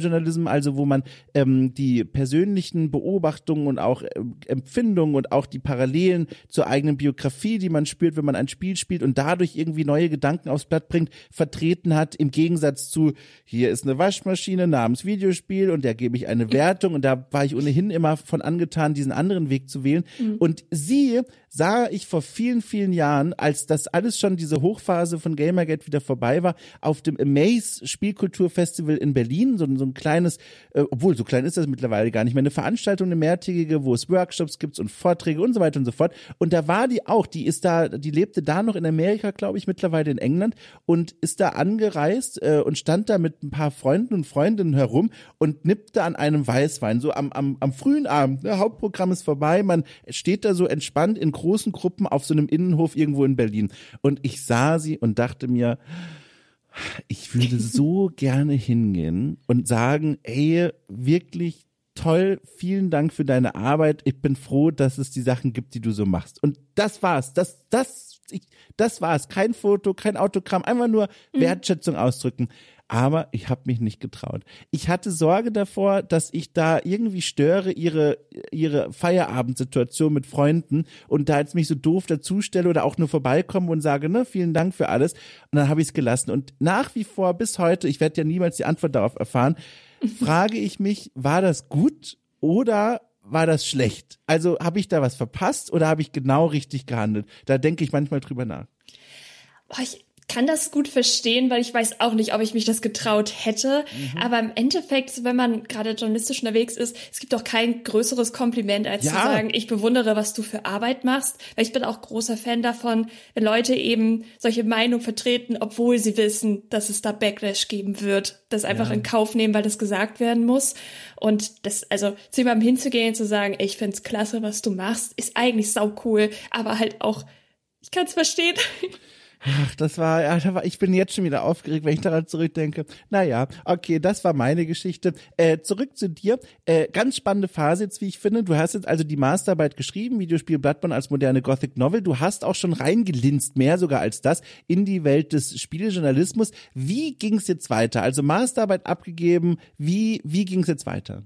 Spielejournalism, also wo man ähm, die persönlichen Beobachtungen und auch äh, Empfindungen und auch die Parallelen zur eigenen Biografie, die man spürt, wenn man ein Spiel spielt und dadurch irgendwie neue Gedanken aufs Blatt bringt, vertreten hat, im Gegensatz zu, hier ist eine Waschmaschine namens Videospiel und der gebe ich eine Wertung und da war ich ohnehin immer von angetan, diesen anderen Weg zu wählen. Mhm. Und sie sah ich vor vielen, vielen Jahren, als das alles schon diese Hochphase von Gamergate wieder vorbei war, auf dem Amaze Spielkulturfestival in Berlin, so, so ein kleines, äh, obwohl so klein ist das mittlerweile gar nicht mehr, eine Veranstaltung, eine mehrtägige, wo es Workshops gibt und Vorträge und so weiter und so fort. Und da war die auch, die ist da, die lebte da noch in Amerika, glaube ich, mittlerweile in England und ist da angereist äh, und stand da mit ein paar Freunden und Freundinnen herum und nippte an einem Weißwein, so am, am, am frühen Abend. Der Hauptprogramm ist vorbei, man steht da so entspannt in großen Gruppen auf so einem Innenhof irgendwo in Berlin. Und ich sah sie und dachte mir, ich würde so gerne hingehen und sagen, ey, wirklich toll, vielen Dank für deine Arbeit. Ich bin froh, dass es die Sachen gibt, die du so machst. Und das war's. Das, das, ich, das war's. Kein Foto, kein Autogramm, einfach nur Wertschätzung mhm. ausdrücken. Aber ich habe mich nicht getraut. Ich hatte Sorge davor, dass ich da irgendwie störe ihre ihre Feierabendsituation mit Freunden und da jetzt mich so doof dazustelle oder auch nur vorbeikomme und sage, ne, vielen Dank für alles. Und dann habe ich es gelassen. Und nach wie vor bis heute, ich werde ja niemals die Antwort darauf erfahren, frage ich mich, war das gut oder war das schlecht? Also habe ich da was verpasst oder habe ich genau richtig gehandelt? Da denke ich manchmal drüber nach. Boah, ich kann das gut verstehen, weil ich weiß auch nicht, ob ich mich das getraut hätte. Mhm. Aber im Endeffekt, wenn man gerade journalistisch unterwegs ist, es gibt doch kein größeres Kompliment, als ja. zu sagen, ich bewundere, was du für Arbeit machst. Weil ich bin auch großer Fan davon, wenn Leute eben solche Meinungen vertreten, obwohl sie wissen, dass es da Backlash geben wird. Das einfach ja. in Kauf nehmen, weil das gesagt werden muss. Und das, also zu jemandem hinzugehen und zu sagen, ey, ich find's klasse, was du machst, ist eigentlich sau cool, aber halt auch, ich kann's verstehen. Ach, das war, ja, da war, ich bin jetzt schon wieder aufgeregt, wenn ich daran zurückdenke. Naja, okay, das war meine Geschichte. Äh, zurück zu dir. Äh, ganz spannende Phase jetzt, wie ich finde. Du hast jetzt also die Masterarbeit geschrieben, Videospiel Bloodborne als moderne Gothic Novel. Du hast auch schon reingelinst, mehr sogar als das, in die Welt des Spielejournalismus. Wie ging's jetzt weiter? Also Masterarbeit abgegeben, wie, wie ging's jetzt weiter?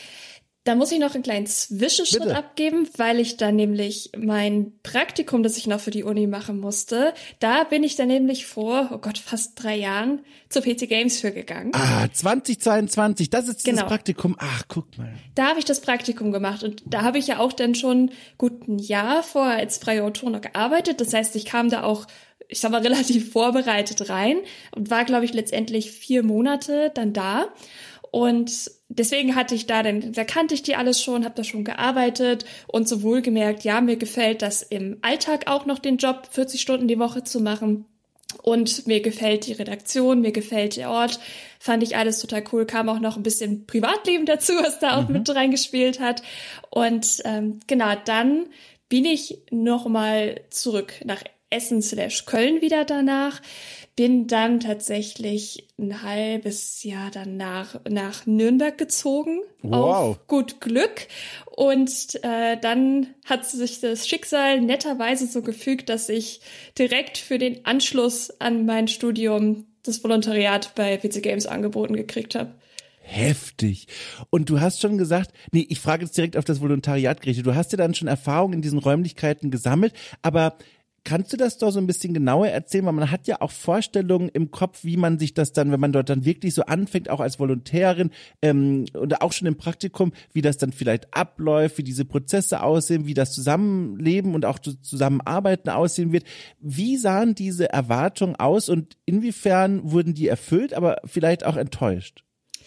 Da muss ich noch einen kleinen Zwischenschritt Bitte. abgeben, weil ich dann nämlich mein Praktikum, das ich noch für die Uni machen musste, da bin ich dann nämlich vor, oh Gott, fast drei Jahren zur P C Games für gegangen. Ah, zweitausendzweiundzwanzig, das ist dieses genau. Praktikum. Ach, guck mal. Da habe ich das Praktikum gemacht und da habe ich ja auch dann schon gut ein Jahr vorher als freie Autorin gearbeitet. Das heißt, ich kam da auch, ich sag mal, relativ vorbereitet rein und war, glaube ich, letztendlich vier Monate dann da. Und deswegen hatte ich da, denn da kannte ich die alles schon, habe da schon gearbeitet und so wohlgemerkt, ja, mir gefällt das im Alltag auch noch, den Job vierzig Stunden die Woche zu machen. Und mir gefällt die Redaktion, mir gefällt der Ort, fand ich alles total cool. Kam auch noch ein bisschen Privatleben dazu, was da auch mhm. mit reingespielt hat. Und ähm, genau, dann bin ich noch mal zurück nach Essen slash Köln wieder danach. Bin dann tatsächlich ein halbes Jahr danach nach Nürnberg gezogen. Wow. Auf gut Glück. Und äh, dann hat sich das Schicksal netterweise so gefügt, dass ich direkt für den Anschluss an mein Studium das Volontariat bei P C Games angeboten gekriegt habe. Heftig. Und du hast schon gesagt, nee, ich frage jetzt direkt auf das Volontariat gerichtet. Du hast ja dann schon Erfahrung in diesen Räumlichkeiten gesammelt, aber kannst du das doch so ein bisschen genauer erzählen? Weil man hat ja auch Vorstellungen im Kopf, wie man sich das dann, wenn man dort dann wirklich so anfängt, auch als Volontärin ähm, oder auch schon im Praktikum, wie das dann vielleicht abläuft, wie diese Prozesse aussehen, wie das Zusammenleben und auch Zusammenarbeiten aussehen wird. Wie sahen diese Erwartungen aus und inwiefern wurden die erfüllt, aber vielleicht auch enttäuscht?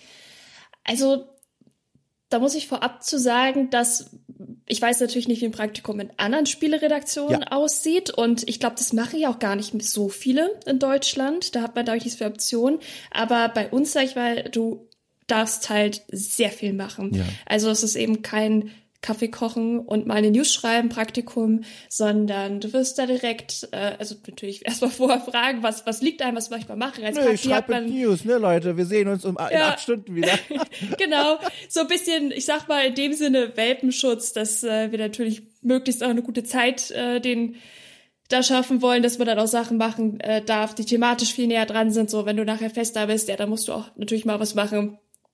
Also da muss ich vorab zu sagen, dass ich weiß natürlich nicht, wie ein Praktikum in anderen Spieleredaktionen ja. aussieht und ich glaube, das machen ja auch gar nicht so viele in Deutschland. Da hat man, glaube ich, nichts für Optionen. Aber bei uns, sag ich mal, du darfst halt sehr viel machen. Ja. Also es ist eben kein Kaffee kochen und mal eine News schreiben, Praktikum, sondern du wirst da direkt, äh, also natürlich erstmal vorher fragen, was was liegt einem, was soll ich mal machen? Als Nö, ich schreibe News, ne Leute, wir sehen uns um ja. in acht Stunden wieder. Genau, so ein bisschen, ich sag mal in dem Sinne Welpenschutz, dass äh, wir natürlich möglichst auch eine gute Zeit äh, den da schaffen wollen, dass man dann auch Sachen machen äh, darf, die thematisch viel näher dran sind. So, wenn du nachher fest da bist, ja, dann musst du auch natürlich mal was machen,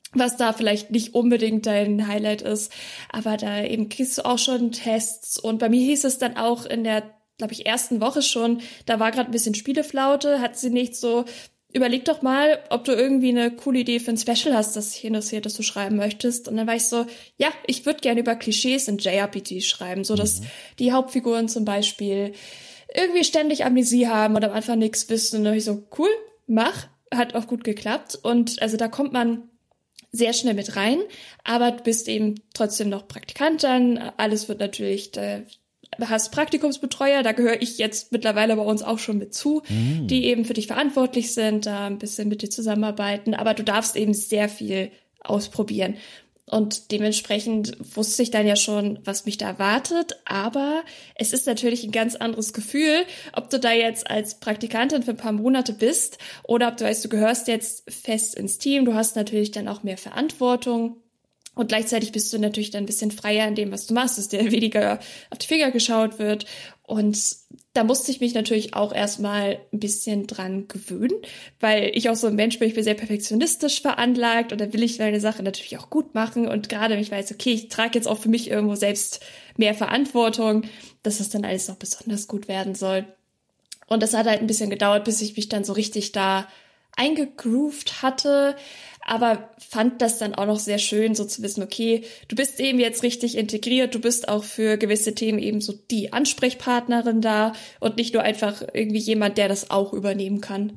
was da vielleicht nicht unbedingt dein Highlight ist. Aber da eben kriegst du auch schon Tests. Und bei mir hieß es dann auch in der, glaube ich, ersten Woche schon, da war gerade ein bisschen Spieleflaute, hat sie nicht so, überleg doch mal, ob du irgendwie eine coole Idee für ein Special hast, das dich interessiert, das du schreiben möchtest. Und dann war ich so, ja, ich würde gerne über Klischees in J R P Gs schreiben, so dass mhm. die Hauptfiguren zum Beispiel irgendwie ständig Amnesie haben oder am Anfang nichts wissen. Und dann habe ich so, cool, mach. Hat auch gut geklappt. Und also da kommt man sehr schnell mit rein, aber du bist eben trotzdem noch Praktikant dann. Alles wird natürlich, da hast Praktikumsbetreuer, da gehöre ich jetzt mittlerweile bei uns auch schon mit zu, mhm. die eben für dich verantwortlich sind, da ein bisschen mit dir zusammenarbeiten, aber du darfst eben sehr viel ausprobieren. Und dementsprechend wusste ich dann ja schon, was mich da erwartet. Aber es ist natürlich ein ganz anderes Gefühl, ob du da jetzt als Praktikantin für ein paar Monate bist oder ob du weißt, du gehörst jetzt fest ins Team. Du hast natürlich dann auch mehr Verantwortung. Und gleichzeitig bist du natürlich dann ein bisschen freier in dem, was du machst, dass dir weniger auf die Finger geschaut wird. Und da musste ich mich natürlich auch erstmal ein bisschen dran gewöhnen, weil ich auch so ein Mensch bin, ich bin sehr perfektionistisch veranlagt und da will ich meine Sache natürlich auch gut machen. Und gerade wenn ich weiß, okay, ich trage jetzt auch für mich irgendwo selbst mehr Verantwortung, dass das dann alles noch besonders gut werden soll. Und das hat halt ein bisschen gedauert, bis ich mich dann so richtig da eingegroovt hatte, aber fand das dann auch noch sehr schön, so zu wissen, okay, du bist eben jetzt richtig integriert, du bist auch für gewisse Themen eben so die Ansprechpartnerin da und nicht nur einfach irgendwie jemand, der das auch übernehmen kann.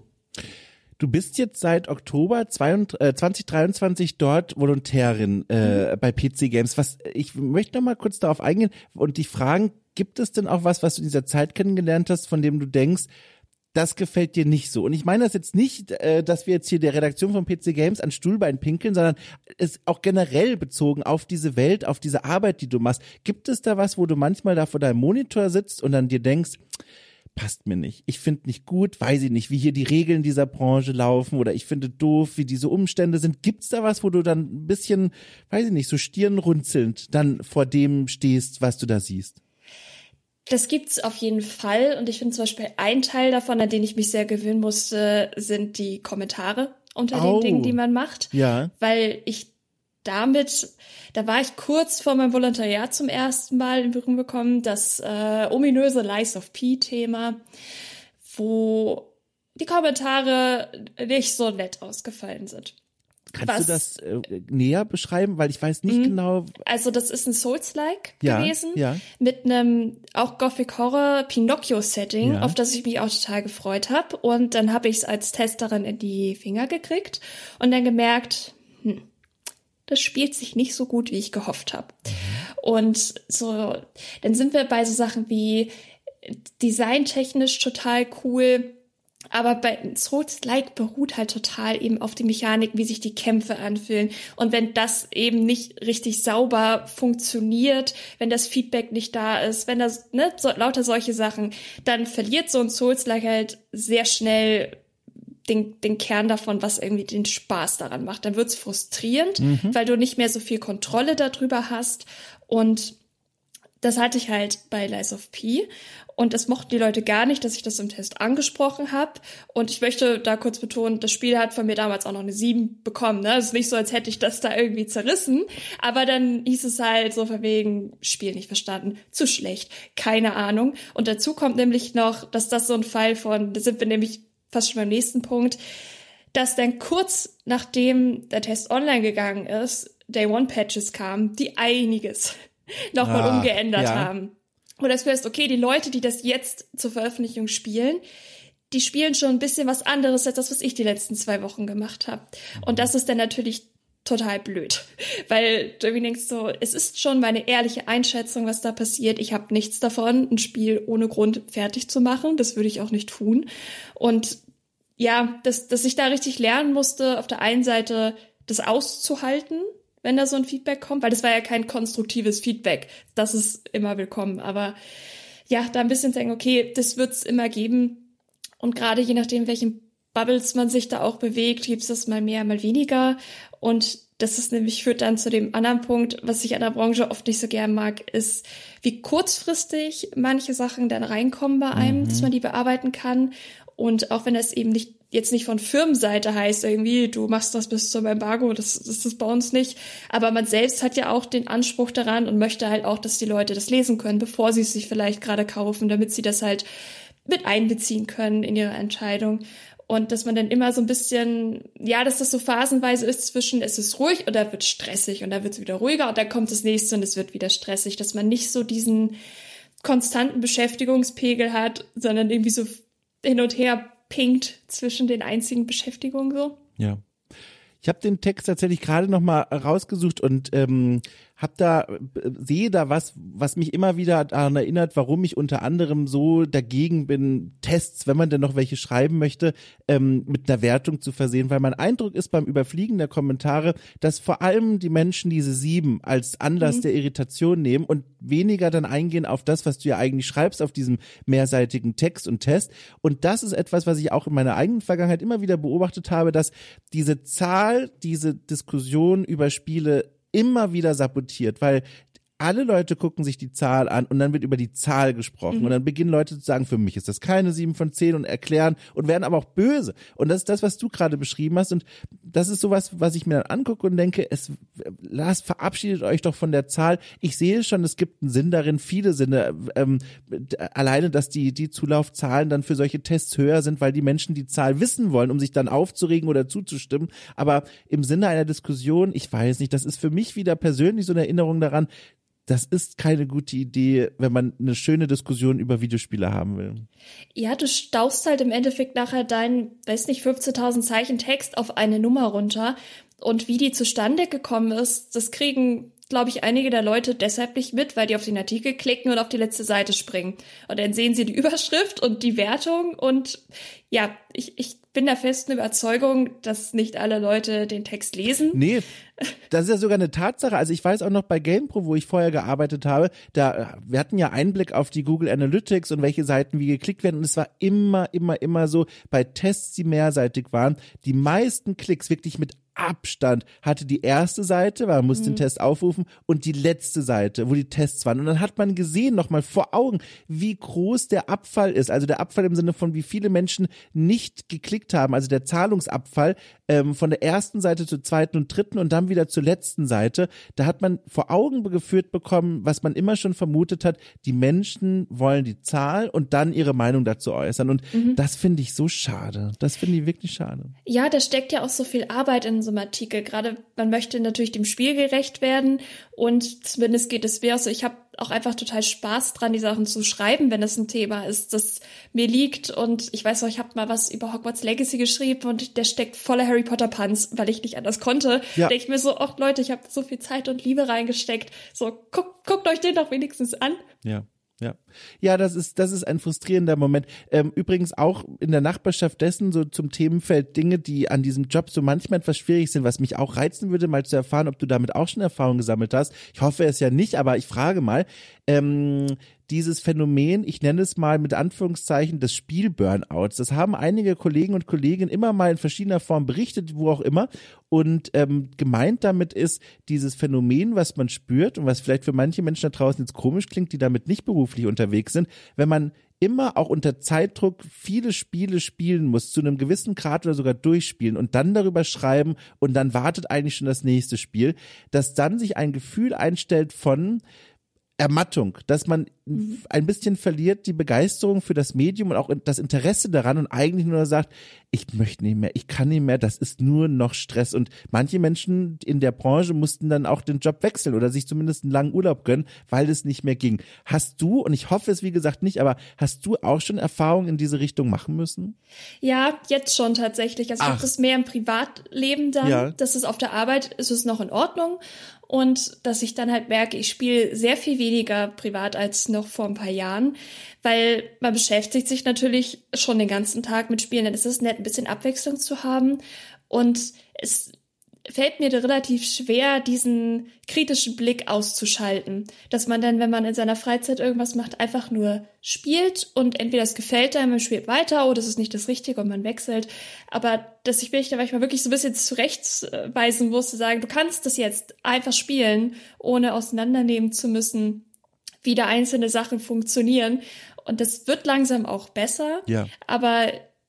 Du bist jetzt seit Oktober zwanzig dreiundzwanzig dort Volontärin äh, mhm. bei P C Games. Was, ich möchte noch mal kurz darauf eingehen und dich fragen, gibt es denn auch was, was du in dieser Zeit kennengelernt hast, von dem du denkst, das gefällt dir nicht so? Und ich meine das jetzt nicht, äh, dass wir jetzt hier der Redaktion von P C Games an Stuhlbein pinkeln, sondern es auch generell bezogen auf diese Welt, auf diese Arbeit, die du machst. Gibt es da was, wo du manchmal da vor deinem Monitor sitzt und dann dir denkst, passt mir nicht, ich finde nicht gut, weiß ich nicht, wie hier die Regeln dieser Branche laufen oder ich finde doof, wie diese Umstände sind. Gibt's da was, wo du dann ein bisschen, weiß ich nicht, so stirnrunzelnd dann vor dem stehst, was du da siehst? Das gibt's auf jeden Fall und ich finde zum Beispiel ein Teil davon, an den ich mich sehr gewöhnen musste, sind die Kommentare unter oh. den Dingen, die man macht. Ja. Weil ich damit, da war ich kurz vor meinem Volontariat zum ersten Mal in Berührung gekommen, das äh, ominöse Lies of P-Thema, wo die Kommentare nicht so nett ausgefallen sind. Kannst Was? du das äh, näher beschreiben? Weil ich weiß nicht mhm. genau. Also das ist ein Souls-like ja, gewesen. Ja. Mit einem auch Gothic-Horror-Pinocchio-Setting, ja. auf das ich mich auch total gefreut habe. Und dann habe ich es als Testerin in die Finger gekriegt und dann gemerkt, hm, das spielt sich nicht so gut, wie ich gehofft habe. Mhm. Und so, dann sind wir bei so Sachen wie designtechnisch total cool. Aber bei Souls-like beruht halt total eben auf die Mechanik, wie sich die Kämpfe anfühlen. Und wenn das eben nicht richtig sauber funktioniert, wenn das Feedback nicht da ist, wenn das, ne, so, lauter solche Sachen, dann verliert so ein Souls-like halt sehr schnell den, den Kern davon, was irgendwie den Spaß daran macht. Dann wird's frustrierend, mhm. weil du nicht mehr so viel Kontrolle darüber hast. Und das hatte ich halt bei Lies of P. Und das mochten die Leute gar nicht, dass ich das im Test angesprochen habe. Und ich möchte da kurz betonen, das Spiel hat von mir damals auch noch eine sieben bekommen. Ne? Es ist nicht so, als hätte ich das da irgendwie zerrissen. Aber dann hieß es halt so von wegen, Spiel nicht verstanden, zu schlecht, keine Ahnung. Und dazu kommt nämlich noch, dass das so ein Fall von, da sind wir nämlich fast schon beim nächsten Punkt, dass dann kurz nachdem der Test online gegangen ist, Day-One-Patches kamen, die einiges nochmal ah, umgeändert ja. haben. Und das heißt, okay, die Leute, die das jetzt zur Veröffentlichung spielen, die spielen schon ein bisschen was anderes als das, was ich die letzten zwei Wochen gemacht habe. Und das ist dann natürlich total blöd, weil du irgendwie denkst so, es ist schon meine ehrliche Einschätzung, was da passiert. Ich habe nichts davon, ein Spiel ohne Grund fertig zu machen. Das würde ich auch nicht tun. Und ja, dass, dass ich da richtig lernen musste, auf der einen Seite das auszuhalten, wenn da so ein Feedback kommt, weil das war ja kein konstruktives Feedback. Das ist immer willkommen. Aber ja, da ein bisschen denken, okay, das wird's immer geben. Und gerade je nachdem, welchen Bubbles man sich da auch bewegt, gibt's das mal mehr, mal weniger. Und das ist nämlich, führt dann zu dem anderen Punkt, was ich an der Branche oft nicht so gern mag, ist, wie kurzfristig manche Sachen dann reinkommen bei einem, mhm. dass man die bearbeiten kann. Und auch wenn das eben nicht jetzt nicht von Firmenseite heißt irgendwie, du machst das bis zum Embargo, das, das ist bei uns nicht. Aber man selbst hat ja auch den Anspruch daran und möchte halt auch, dass die Leute das lesen können, bevor sie es sich vielleicht gerade kaufen, damit sie das halt mit einbeziehen können in ihre Entscheidung. Und dass man dann immer so ein bisschen, ja, dass das so phasenweise ist zwischen, es ist ruhig oder wird stressig und dann wird es wieder ruhiger und dann kommt das nächste und es wird wieder stressig, dass man nicht so diesen konstanten Beschäftigungspegel hat, sondern irgendwie so hin und her pinkt zwischen den einzigen Beschäftigungen so. Ja. Ich habe den Text tatsächlich gerade noch mal rausgesucht und ähm, hab da sehe da was, was mich immer wieder daran erinnert, warum ich unter anderem so dagegen bin, Tests, wenn man denn noch welche schreiben möchte, ähm, mit einer Wertung zu versehen, weil mein Eindruck ist beim Überfliegen der Kommentare, dass vor allem die Menschen diese sieben als Anlass mhm. der Irritation nehmen und weniger dann eingehen auf das, was du ja eigentlich schreibst auf diesem mehrseitigen Text und Test. Und das ist etwas, was ich auch in meiner eigenen Vergangenheit immer wieder beobachtet habe, dass diese Zahl, diese Diskussion über Spiele immer wieder sabotiert, weil alle Leute gucken sich die Zahl an und dann wird über die Zahl gesprochen mhm. und dann beginnen Leute zu sagen, für mich ist das keine sieben von zehn und erklären und werden aber auch böse. Und das ist das, was du gerade beschrieben hast und das ist sowas, was ich mir dann angucke und denke, es, lasst, verabschiedet euch doch von der Zahl. Ich sehe schon, es gibt einen Sinn darin, viele Sinne, ähm, alleine, dass die, die Zulaufzahlen dann für solche Tests höher sind, weil die Menschen die Zahl wissen wollen, um sich dann aufzuregen oder zuzustimmen. Aber im Sinne einer Diskussion, ich weiß nicht, das ist für mich wieder persönlich so eine Erinnerung daran, das ist keine gute Idee, wenn man eine schöne Diskussion über Videospiele haben will. Ja, du staust halt im Endeffekt nachher deinen, weiß nicht, fünfzehntausend Zeichen Text auf eine Nummer runter. Und wie die zustande gekommen ist, das kriegen, glaube ich, einige der Leute deshalb nicht mit, weil die auf den Artikel klicken und auf die letzte Seite springen. Und dann sehen sie die Überschrift und die Wertung. Und ja, ich, ich bin der festen Überzeugung, dass nicht alle Leute den Text lesen. Nee, das ist ja sogar eine Tatsache. Also ich weiß auch noch bei GamePro, wo ich vorher gearbeitet habe, da wir hatten ja Einblick auf die Google Analytics und welche Seiten wie geklickt werden und es war immer, immer, immer so, bei Tests, die mehrseitig waren, die meisten Klicks wirklich mit Abstand hatte die erste Seite, weil man musste mhm. den Test aufrufen und die letzte Seite, wo die Tests waren. Und dann hat man gesehen, nochmal vor Augen, wie groß der Abfall ist. Also der Abfall im Sinne von, wie viele Menschen nicht geklickt haben. Also der Zahlungsabfall ähm, von der ersten Seite zur zweiten und dritten und dann wieder zur letzten Seite. Da hat man vor Augen geführt bekommen, was man immer schon vermutet hat. Die Menschen wollen die Zahl und dann ihre Meinung dazu äußern. Und mhm. das finde ich so schade. Das finde ich wirklich schade. Ja, da steckt ja auch so viel Arbeit in so einem Artikel. Gerade man möchte natürlich dem Spiel gerecht werden und zumindest geht es mir auch so. Ich habe auch einfach total Spaß dran, die Sachen zu schreiben, wenn es ein Thema ist, das mir liegt. Und ich weiß noch, ich habe mal was über Hogwarts Legacy geschrieben und der steckt voller Harry Potter Puns, weil ich nicht anders konnte. Ja. Denke ich mir so, ach Leute, ich habe so viel Zeit und Liebe reingesteckt. So, guckt, guckt euch den doch wenigstens an. Ja. Ja, ja, das ist das ist ein frustrierender Moment. Ähm, übrigens auch in der Nachbarschaft dessen so zum Themenfeld Dinge, die an diesem Job so manchmal etwas schwierig sind, was mich auch reizen würde, mal zu erfahren, ob du damit auch schon Erfahrung gesammelt hast. Ich hoffe es ja nicht, aber ich frage mal, ähm, dieses Phänomen, ich nenne es mal mit Anführungszeichen des Spiel-Burnouts, das haben einige Kollegen und Kolleginnen immer mal in verschiedener Form berichtet, wo auch immer. Und ähm, gemeint damit ist dieses Phänomen, was man spürt und was vielleicht für manche Menschen da draußen jetzt komisch klingt, die damit nicht beruflich unterwegs sind, wenn man immer auch unter Zeitdruck viele Spiele spielen muss, zu einem gewissen Grad oder sogar durchspielen und dann darüber schreiben und dann wartet eigentlich schon das nächste Spiel, dass dann sich ein Gefühl einstellt von Ermattung, dass man ein bisschen verliert die Begeisterung für das Medium und auch das Interesse daran und eigentlich nur sagt, ich möchte nicht mehr, ich kann nicht mehr, das ist nur noch Stress. Und manche Menschen in der Branche mussten dann auch den Job wechseln oder sich zumindest einen langen Urlaub gönnen, weil es nicht mehr ging. Hast du, und ich hoffe es wie gesagt nicht, aber hast du auch schon Erfahrungen in diese Richtung machen müssen? Ja, jetzt schon tatsächlich. Also ich habe das mehr im Privatleben dann, ja. Das ist auf der Arbeit, ist es noch in Ordnung. Und dass ich dann halt merke, ich spiele sehr viel weniger privat als noch vor ein paar Jahren, weil man beschäftigt sich natürlich schon den ganzen Tag mit Spielen. Dann ist es nett, ein bisschen Abwechslung zu haben. Und es fällt mir relativ schwer, diesen kritischen Blick auszuschalten. Dass man dann, wenn man in seiner Freizeit irgendwas macht, einfach nur spielt und entweder es gefällt einem, man spielt weiter oder es ist nicht das Richtige und man wechselt. Aber dass ich mich da manchmal wirklich so ein bisschen zurechtweisen muss, zu sagen, du kannst das jetzt einfach spielen, ohne auseinandernehmen zu müssen, wie da einzelne Sachen funktionieren. Und das wird langsam auch besser. Ja. Aber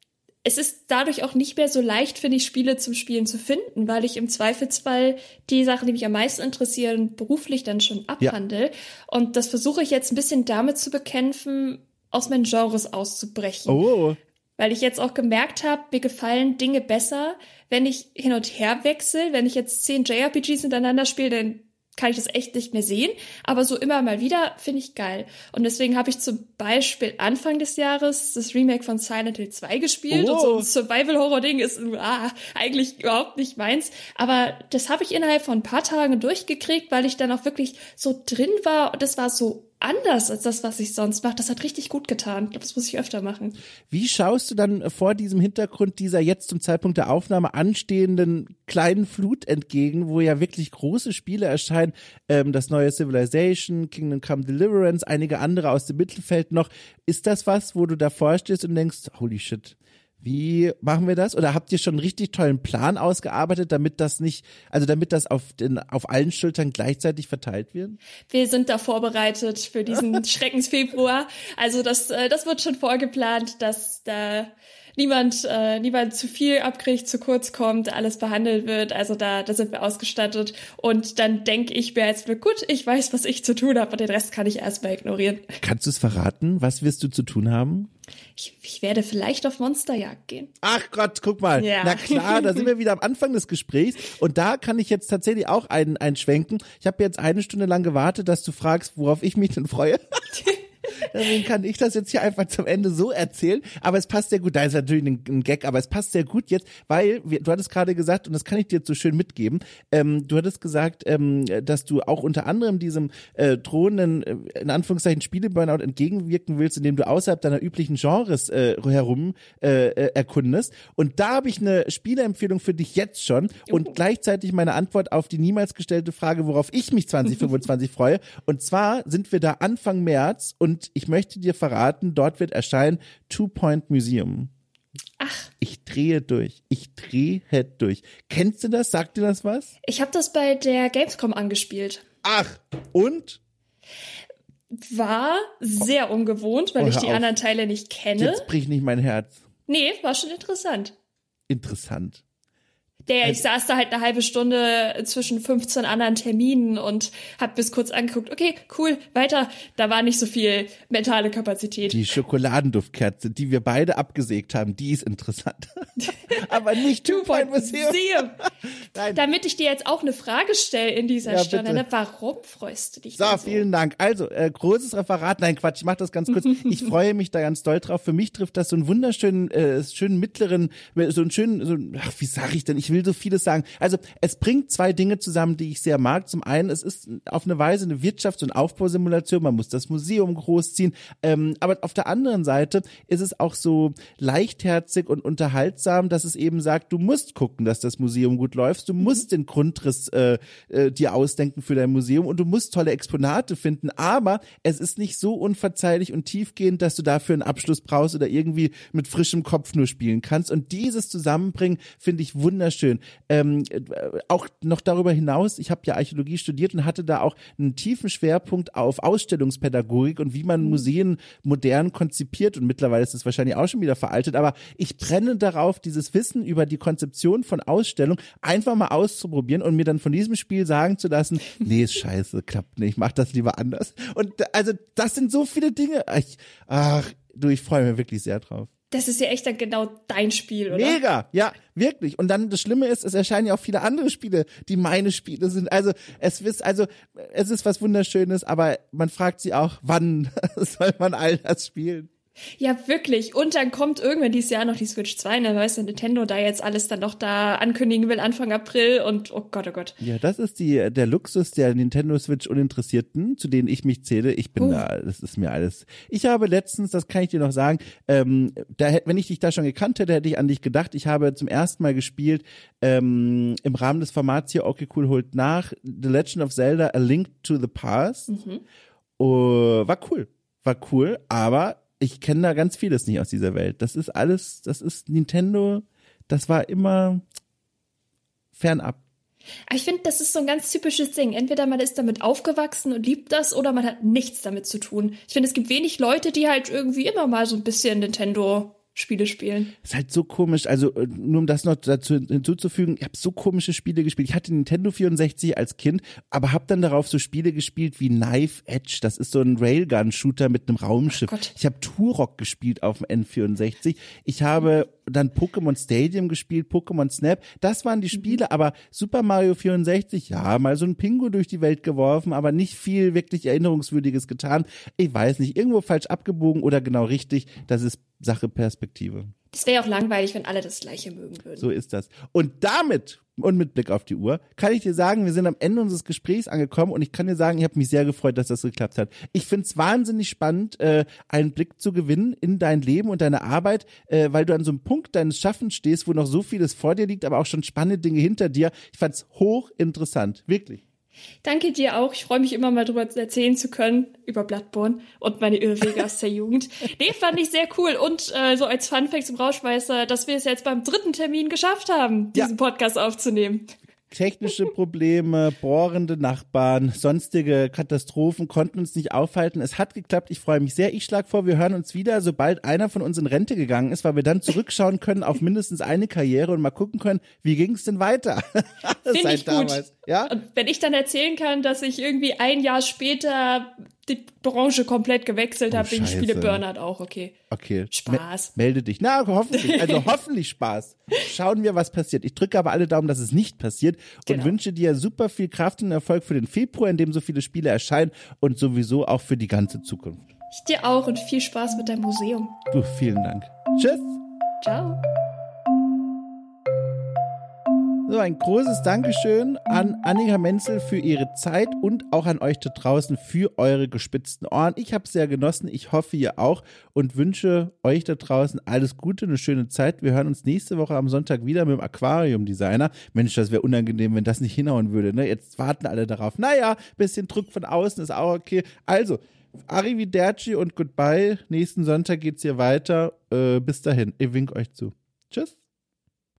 es ist dadurch auch nicht mehr so leicht, finde ich, Spiele zum Spielen zu finden, weil ich im Zweifelsfall die Sachen, die mich am meisten interessieren, beruflich dann schon abhandle. Ja. Und das versuche ich jetzt ein bisschen damit zu bekämpfen, aus meinen Genres auszubrechen. Oh. Weil ich jetzt auch gemerkt habe, mir gefallen Dinge besser, wenn ich hin und her wechsle. Wenn ich jetzt zehn J R P Gs hintereinander spiele, dann kann ich das echt nicht mehr sehen. Aber so immer mal wieder finde ich geil. Und deswegen habe ich zum Beispiel Anfang des Jahres das Remake von Silent Hill zwei gespielt. Oh. Und so ein Survival-Horror-Ding ist ah, eigentlich überhaupt nicht meins. Aber das habe ich innerhalb von ein paar Tagen durchgekriegt, weil ich dann auch wirklich so drin war. Und das war so anders als das, was ich sonst mache. Das hat richtig gut getan. Ich glaube, das muss ich öfter machen. Wie schaust du dann vor diesem Hintergrund dieser jetzt zum Zeitpunkt der Aufnahme anstehenden kleinen Flut entgegen, wo ja wirklich große Spiele erscheinen, ähm, das neue Civilization, Kingdom Come Deliverance, einige andere aus dem Mittelfeld noch. Ist das was, wo du davor stehst und denkst, holy shit, wie machen wir das? Oder habt ihr schon einen richtig tollen Plan ausgearbeitet, damit das nicht, also damit das auf den, auf allen Schultern gleichzeitig verteilt wird? Wir sind da vorbereitet für diesen Schreckensfebruar. Also das, das wird schon vorgeplant, dass da niemand, äh, niemand zu viel abkriegt, zu kurz kommt, alles behandelt wird. Also da, da sind wir ausgestattet. Und dann denke ich mir jetzt, gut, ich weiß, was ich zu tun habe, und den Rest kann ich erstmal ignorieren. Kannst du es verraten? Was wirst du zu tun haben? Ich, ich werde vielleicht auf Monsterjagd gehen. Ach Gott, guck mal. Ja. Na klar, da sind wir wieder am Anfang des Gesprächs. Und da kann ich jetzt tatsächlich auch einen einschwenken. Ich habe jetzt eine Stunde lang gewartet, dass du fragst, worauf ich mich denn freue. Deswegen kann ich das jetzt hier einfach zum Ende so erzählen. Aber es passt sehr gut. Da ist natürlich ein, ein Gag, aber es passt sehr gut jetzt, weil wir, du hattest gerade gesagt, und das kann ich dir jetzt so schön mitgeben, ähm, du hattest gesagt, ähm, dass du auch unter anderem diesem äh, drohenden, äh, in Anführungszeichen, Spiele-Burnout entgegenwirken willst, indem du außerhalb deiner üblichen Genres äh, herum äh, äh, erkundest. Und da habe ich eine Spieleempfehlung für dich jetzt schon und oh. gleichzeitig meine Antwort auf die niemals gestellte Frage, worauf ich mich zwanzig fünfundzwanzig freue. Und zwar sind wir da Anfang März und ich möchte dir verraten, dort wird erscheinen Two Point Museum. Ach. Ich drehe durch. Ich drehe durch. Kennst du das? Sagt dir das was? Ich habe das bei der Gamescom angespielt. Ach, und? War sehr ungewohnt, weil oh, ich die auf. anderen Teile nicht kenne. Jetzt bricht nicht mein Herz. Nee, war schon interessant. Interessant. Der, ich saß da halt eine halbe Stunde zwischen fünfzehn anderen Terminen und hab bis kurz angeguckt, okay, cool, weiter. Da war nicht so viel mentale Kapazität. Die Schokoladenduftkerze, die wir beide abgesägt haben, die ist interessant. Aber nicht Two Point Museum. Nein. Damit ich dir jetzt auch eine Frage stelle in dieser ja, Stunde, ne? Warum freust du dich so? So, vielen Dank. Also, äh, großes Referat. Nein, Quatsch, ich mach das ganz kurz. Ich freue mich da ganz doll drauf. Für mich trifft das so einen wunderschönen, äh, schönen mittleren, so einen schönen, so, ach, wie sag ich denn? Ich will so vieles sagen. Also es bringt zwei Dinge zusammen, die ich sehr mag. Zum einen, es ist auf eine Weise eine Wirtschafts- und Aufbausimulation. Man muss das Museum großziehen. Ähm, aber auf der anderen Seite ist es auch so leichtherzig und unterhaltsam, dass es eben sagt, du musst gucken, dass das Museum gut läuft. Du musst den Grundriss äh, äh, dir ausdenken für dein Museum und du musst tolle Exponate finden. Aber es ist nicht so unverzeihlich und tiefgehend, dass du dafür einen Abschluss brauchst oder irgendwie mit frischem Kopf nur spielen kannst. Und dieses Zusammenbringen finde ich wunderschön. Ähm, auch noch darüber hinaus, ich habe ja Archäologie studiert und hatte da auch einen tiefen Schwerpunkt auf Ausstellungspädagogik und wie man Museen modern konzipiert, und mittlerweile ist es wahrscheinlich auch schon wieder veraltet, aber ich brenne darauf, dieses Wissen über die Konzeption von Ausstellung einfach mal auszuprobieren und mir dann von diesem Spiel sagen zu lassen, nee, ist scheiße, klappt nicht, mach das lieber anders. Und also das sind so viele Dinge. Ich, ach, du, ich freue mich wirklich sehr drauf. Das ist ja echt dann genau dein Spiel, oder? Mega, ja, wirklich. Und dann das Schlimme ist, es erscheinen ja auch viele andere Spiele, die meine Spiele sind. Also es ist, also es ist was Wunderschönes, aber man fragt sich auch, wann soll man all das spielen? Ja, wirklich. Und dann kommt irgendwann dieses Jahr noch die Switch zwei, ne, weißt du, Nintendo da jetzt alles dann noch da ankündigen will Anfang April und oh Gott, oh Gott. Ja, das ist die der Luxus der Nintendo Switch Uninteressierten, zu denen ich mich zähle. Ich bin uh. da, das ist mir alles. Ich habe letztens, das kann ich dir noch sagen, ähm, da hätte, wenn ich dich da schon gekannt hätte, hätte ich an dich gedacht. Ich habe zum ersten Mal gespielt ähm, im Rahmen des Formats hier, okay, cool, holt nach, The Legend of Zelda: A Link to the Past. Mhm. Uh, war cool, war cool, aber ich kenne da ganz vieles nicht aus dieser Welt. Das ist alles, das ist Nintendo, das war immer fernab. Ich finde, das ist so ein ganz typisches Ding. Entweder man ist damit aufgewachsen und liebt das oder man hat nichts damit zu tun. Ich finde, es gibt wenig Leute, die halt irgendwie immer mal so ein bisschen Nintendo Spiele spielen. Ist halt so komisch, also nur um das noch dazu hinzuzufügen, ich habe so komische Spiele gespielt. Ich hatte Nintendo vierundsechzig als Kind, aber habe dann darauf so Spiele gespielt wie Knife Edge, das ist so ein Railgun-Shooter mit einem Raumschiff. Ich habe Turok gespielt auf dem N vierundsechzig. Ich habe dann Pokémon Stadium gespielt, Pokémon Snap. Das waren die Spiele, aber Super Mario vierundsechzig, ja, mal so ein Pingu durch die Welt geworfen, aber nicht viel wirklich Erinnerungswürdiges getan. Ich weiß nicht, irgendwo falsch abgebogen oder genau richtig, das ist Sache Perspektive. Das wäre ja auch langweilig, wenn alle das Gleiche mögen würden. So ist das. Und damit und mit Blick auf die Uhr kann ich dir sagen, wir sind am Ende unseres Gesprächs angekommen und ich kann dir sagen, ich habe mich sehr gefreut, dass das geklappt hat. Ich finde es wahnsinnig spannend, äh, einen Blick zu gewinnen in dein Leben und deine Arbeit, äh, weil du an so einem Punkt deines Schaffens stehst, wo noch so vieles vor dir liegt, aber auch schon spannende Dinge hinter dir. Ich fand es hochinteressant, wirklich. Danke dir auch. Ich freue mich immer mal drüber erzählen zu können, über Bloodborne und meine Irrwege aus der Jugend. Nee, fand ich sehr cool. Und äh, so als Funfact zum Rauschmeißer, dass wir es jetzt beim dritten Termin geschafft haben, diesen ja. Podcast aufzunehmen. Technische Probleme, bohrende Nachbarn, sonstige Katastrophen konnten uns nicht aufhalten. Es hat geklappt, ich freue mich sehr. Ich schlage vor, wir hören uns wieder, sobald einer von uns in Rente gegangen ist, weil wir dann zurückschauen können auf mindestens eine Karriere und mal gucken können, wie ging es denn weiter? Finde ich gut. Damals. Ja? Und wenn ich dann erzählen kann, dass ich irgendwie ein Jahr später die Branche komplett gewechselt oh, habe wegen Spiele Burnout auch, okay. Okay. Spaß. Me- melde dich. Na, hoffentlich. Also hoffentlich Spaß. Schauen wir, was passiert. Ich drücke aber alle Daumen, dass es nicht passiert und genau. wünsche dir super viel Kraft und Erfolg für den Februar, in dem so viele Spiele erscheinen und sowieso auch für die ganze Zukunft. Ich dir auch und viel Spaß mit deinem Museum. Du, vielen Dank. Tschüss. Ciao. So, ein großes Dankeschön an Annika Menzel für ihre Zeit und auch an euch da draußen für eure gespitzten Ohren. Ich habe es sehr genossen, ich hoffe ihr auch und wünsche euch da draußen alles Gute, eine schöne Zeit. Wir hören uns nächste Woche am Sonntag wieder mit dem Aquarium-Designer. Mensch, das wäre unangenehm, wenn das nicht hinhauen würde, ne? Jetzt warten alle darauf. Naja, bisschen Druck von außen ist auch okay. Also, Arrivederci und Goodbye. Nächsten Sonntag geht's hier weiter. Äh, bis dahin, ich wink euch zu. Tschüss.